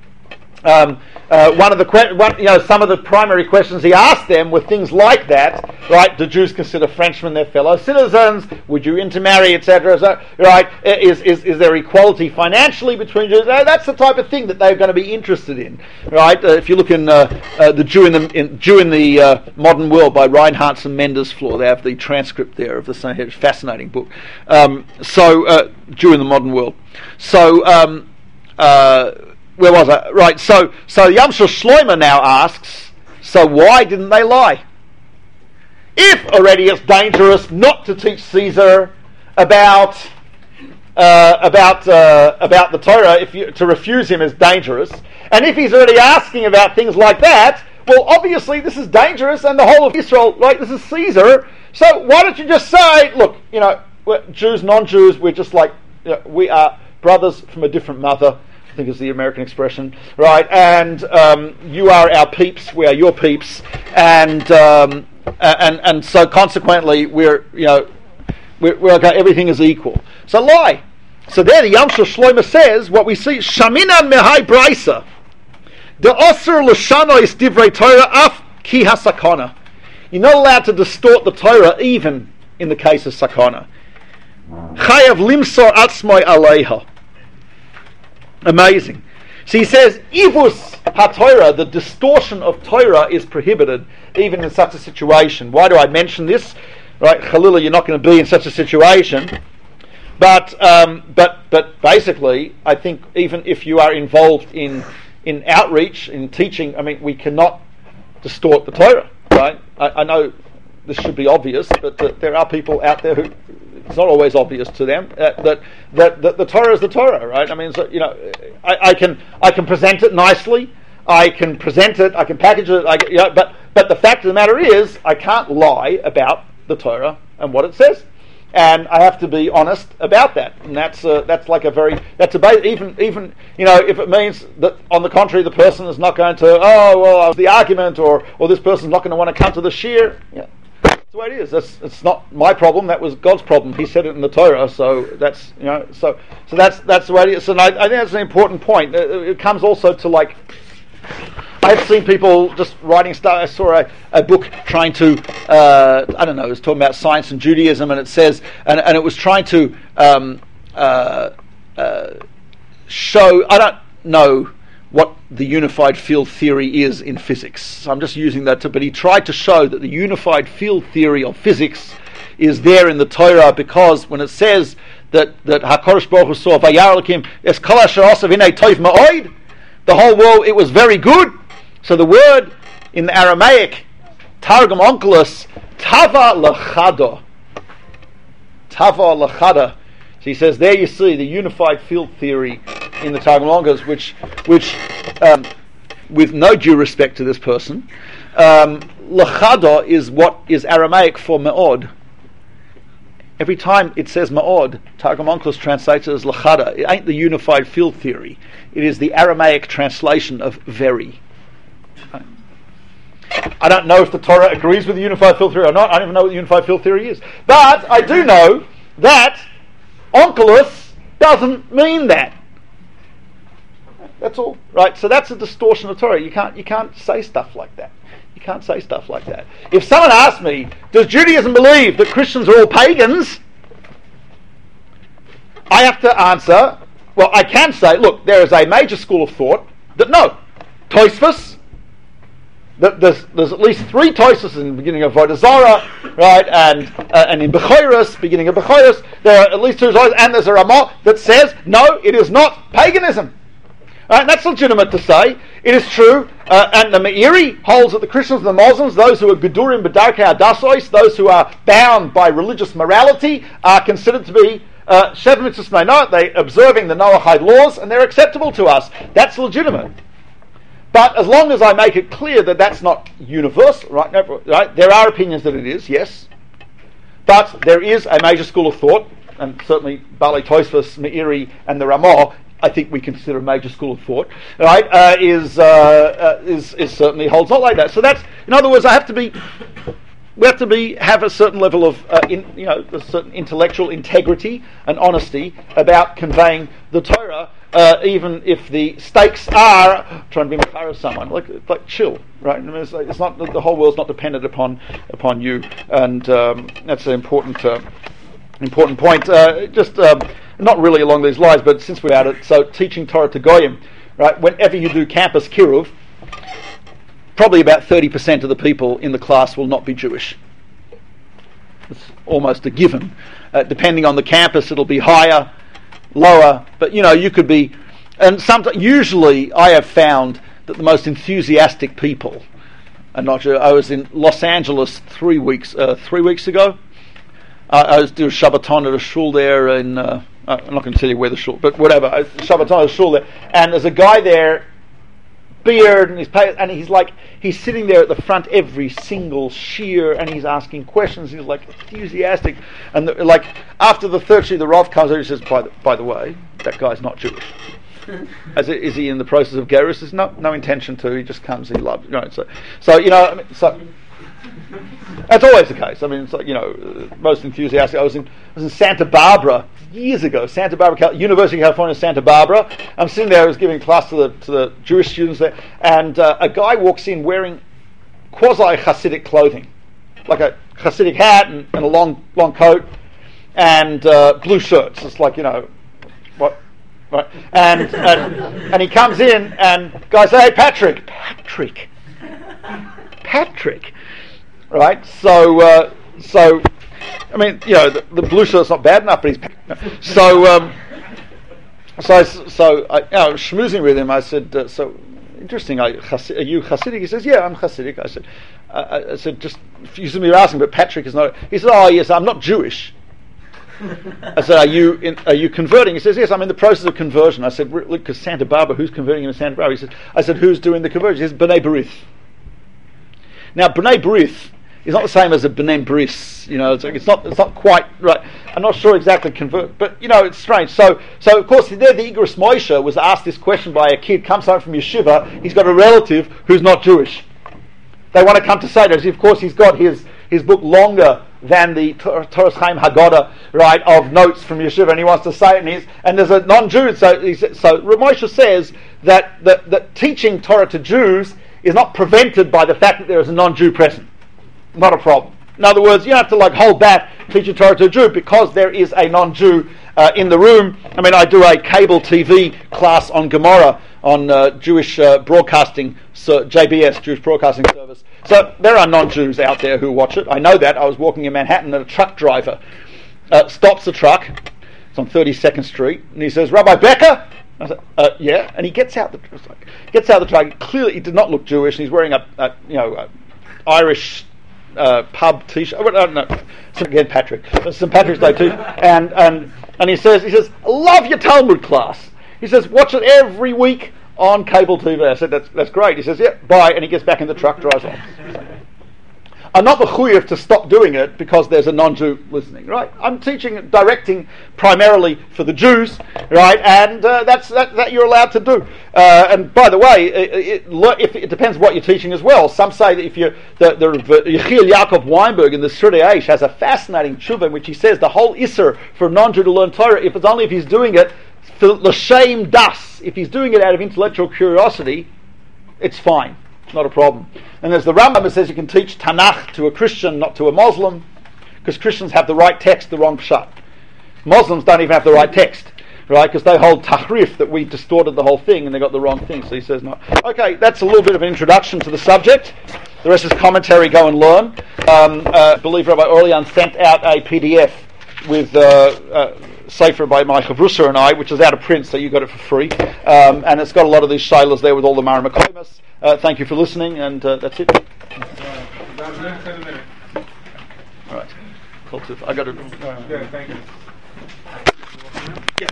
some of the primary questions he asked them were things like that, right? Do Jews consider Frenchmen their fellow citizens? Would you intermarry, etc.? So, right? Is there equality financially between Jews? That's the type of thing that they're going to be interested in, right? If you look in the Jew in the Modern World by Reinhardt and Mendes Floor, they have the transcript there of the Sanhedrin, fascinating book. Jew in the Modern World. So. Where was I? Right, so Yam Shel Shlomo now asks, so why didn't they lie? If already it's dangerous not to teach Caesar about the Torah, to refuse him is dangerous, and if he's already asking about things like that, well, obviously this is dangerous, and the whole of Israel, right? This is Caesar. So why don't you just say, look, we're Jews, non-Jews, we're just like, we are brothers from a different mother. I think is the American expression, right? And you are our peeps, we are your peeps, and so consequently we're okay, everything is equal. So lie. So there the Yam Shel Shlomo says what we see: Shaminan mehai brisa, the osur l'shano is divrei Torah af ki hasakana. You're not allowed to distort the Torah even in the case of sakana. Chayav limsor atzmoi aleiha. Amazing. So he says, Ivus HaTorah, the distortion of Torah is prohibited even in such a situation. Why do I mention this? Right, Chalila, you're not going to be in such a situation. But basically, I think even if you are involved in outreach, in teaching, I mean, we cannot distort the Torah, right? I know this should be obvious, but there are people out there who it's not always obvious to them that the Torah is the Torah, right? I mean, so, you know, I can present it nicely, I can present it, I can package it, but the fact of the matter is, I can't lie about the Torah and what it says. And I have to be honest about that, and that's like a very even you know, if it means that on the contrary the person is not going to the argument or this person's not going to want to come to the shir. Yeah, that's the way it is. It's not my problem. That was God's problem. He said it in the Torah, so that's, you know, so that's the way it is. And I think that's an important point. It comes also to, like, I've seen people just writing stuff. I saw a book trying to, I don't know, it was talking about science and Judaism, and it says, and it was trying to show, I don't know what the unified field theory is in physics, so I'm just using that but he tried to show that the unified field theory of physics is there in the Torah, because when it says that HaKadosh Baruch Hu saw Vayar Elokim es kol asher asav hinei tov ma'od, the whole world, it was very good. So the word in the Aramaic, Targum Onkelos, Tava Lachada. Tava Lachada. So he says, there you see the unified field theory in the Targum Onkelos, which with no due respect to this person, Lachada is what is Aramaic for Me'od. Every time it says Ma'od, Targum Onkelos translates it as Lachada. It ain't the unified field theory. It is the Aramaic translation of very. I don't know if the Torah agrees with the unified field theory or not. I don't even know what the unified field theory is. But I do know that Onkelos doesn't mean that. That's all. Right? So that's a distortion of Torah. You can't say stuff like that. You can't say stuff like that. If someone asks me, does Judaism believe that Christians are all pagans? I have to answer, well, I can say, look, there is a major school of thought that no. Tosfos, there's at least 3 Tosfos in the beginning of Avodah Zarah, right, and in Bechoros, beginning of Bechoros, there are at least 2 Tosfos, and there's a Ramah that says, no, it is not paganism. Right, and that's legitimate to say. It is true, and the Meiri holds that the Christians and the Muslims, those who are Gedurim B'darkei Hadasos, those who are bound by religious morality, are considered to be Sheva Mitzvos Meinot. They're observing the Noahide laws, and they're acceptable to us. That's legitimate. But as long as I make it clear that that's not universal, right? No, right? There are opinions that it is, yes, but there is a major school of thought, and certainly Balei Tosfos, Meiri, and the Ramah, I think we consider a major school of thought, right? Is certainly holds not like that. So that's, in other words, we have to have a certain level of a certain intellectual integrity and honesty about conveying the Torah, even if the stakes are trying to be clear of someone. Like chill, right? I mean, it's not, the whole world's not dependent upon you, and that's an important point. Not really along these lines, but since we're at it, so teaching Torah to Goyim, right? Whenever you do campus kiruv, probably about 30% of the people in the class will not be Jewish. It's almost a given. Depending on the campus, it'll be higher, lower, but you could be. And usually, I have found that the most enthusiastic people are not Jewish. I was in Los Angeles 3 weeks ago. I was doing Shabbaton at a shul there in. I'm not going to tell you where the shul, but whatever. Shabbaton at a shul there, and there's a guy there, beard, and he's sitting there at the front every single shiur, and he's asking questions. He's like enthusiastic, and after the third shiur, the Rav comes over and says, "By the way, that guy's not Jewish." Is he in the process of gerus? There's no intention to. He just comes. He loves. That's always the case. I mean, it's most enthusiastic. I was in Santa Barbara years ago. University of California, Santa Barbara. I'm sitting there. I was giving class to the Jewish students there, and a guy walks in wearing quasi Hasidic clothing, like a Hasidic hat and a long coat and blue shirts. It's like what. Right. And he comes in and guys say, "Hey, Patrick. Right, so I mean, the blue shirt's not bad enough, but he's so I was schmoozing with him. I said, so interesting. Are you Hasidic? He says, yeah, I'm Hasidic. I said, just you should be asking, but Patrick is not. He said, oh yes, I'm not Jewish. I said, are you converting? He says, yes, I'm in the process of conversion. I said, look, because Santa Barbara, who's converting in Santa Barbara? I said, who's doing the conversion? He says, B'nai B'rith. Now, B'nai B'rith is not the same as a B'nai Bris. It's not quite right. I'm not sure exactly convert, but it's strange. So of course, there the Igros Moshe was asked this question by a kid, comes home from yeshiva, he's got a relative who's not Jewish. They want to come to Seder. Of course, he's got his book longer than the Toras Chaim Haggadah, right, of notes from yeshiva, and he wants to say it, and there's a non-Jew. So Rav Moshe says that teaching Torah to Jews is not prevented by the fact that there is a non-Jew present. Not a problem. In other words, you don't have to hold back teaching Torah to a Jew because there is a non-Jew in the room. I mean, I do a cable TV class on Gemara on Jewish broadcasting, JBS, Jewish Broadcasting Service. So there are non-Jews out there who watch it. I know that. I was walking in Manhattan and a truck driver stops the truck. It's on 32nd Street, and he says, Rabbi Becker? I said, yeah. And he gets out the truck. Clearly, he did not look Jewish. And he's wearing a Irish pub T-shirt. I don't know. Again, Patrick. St. Patrick's Day too. And he says, I love your Talmud class. He says, watch it every week on cable TV. I said, that's great. He says, yeah, bye. And he gets back in the truck, drives off. I'm not mechuyev to stop doing it because there's a non-Jew listening, right? I'm directing primarily for the Jews, right? And that you're allowed to do. And by the way, it depends what you're teaching as well. Some say that if Yechiel Yaakov Weinberg in the Sridei Eish has a fascinating tshuva in which he says the whole isser for a non-Jew to learn Torah, if he's doing it for l'shem das, if he's doing it out of intellectual curiosity, it's fine. Not a problem. And there's the Rambam that says you can teach Tanakh to a Christian, not to a Muslim, because Christians have the right text, the wrong pshat. Muslims don't even have the right text, right? Because they hold tahrif, that we distorted the whole thing and they got the wrong thing. So he says no. Okay, that's a little bit of an introduction to the subject. The rest is commentary. Go and learn. I believe Rabbi Orlean sent out a PDF with Sefer by my Chavrusa and I, which is out of print, so you got it for free. And it's got a lot of these shaylas there with all the Mara Mekoimas. Thank you for listening, and that's it. About 10 minutes. All right. Cool. I got to. Yeah, thank you. Yeah.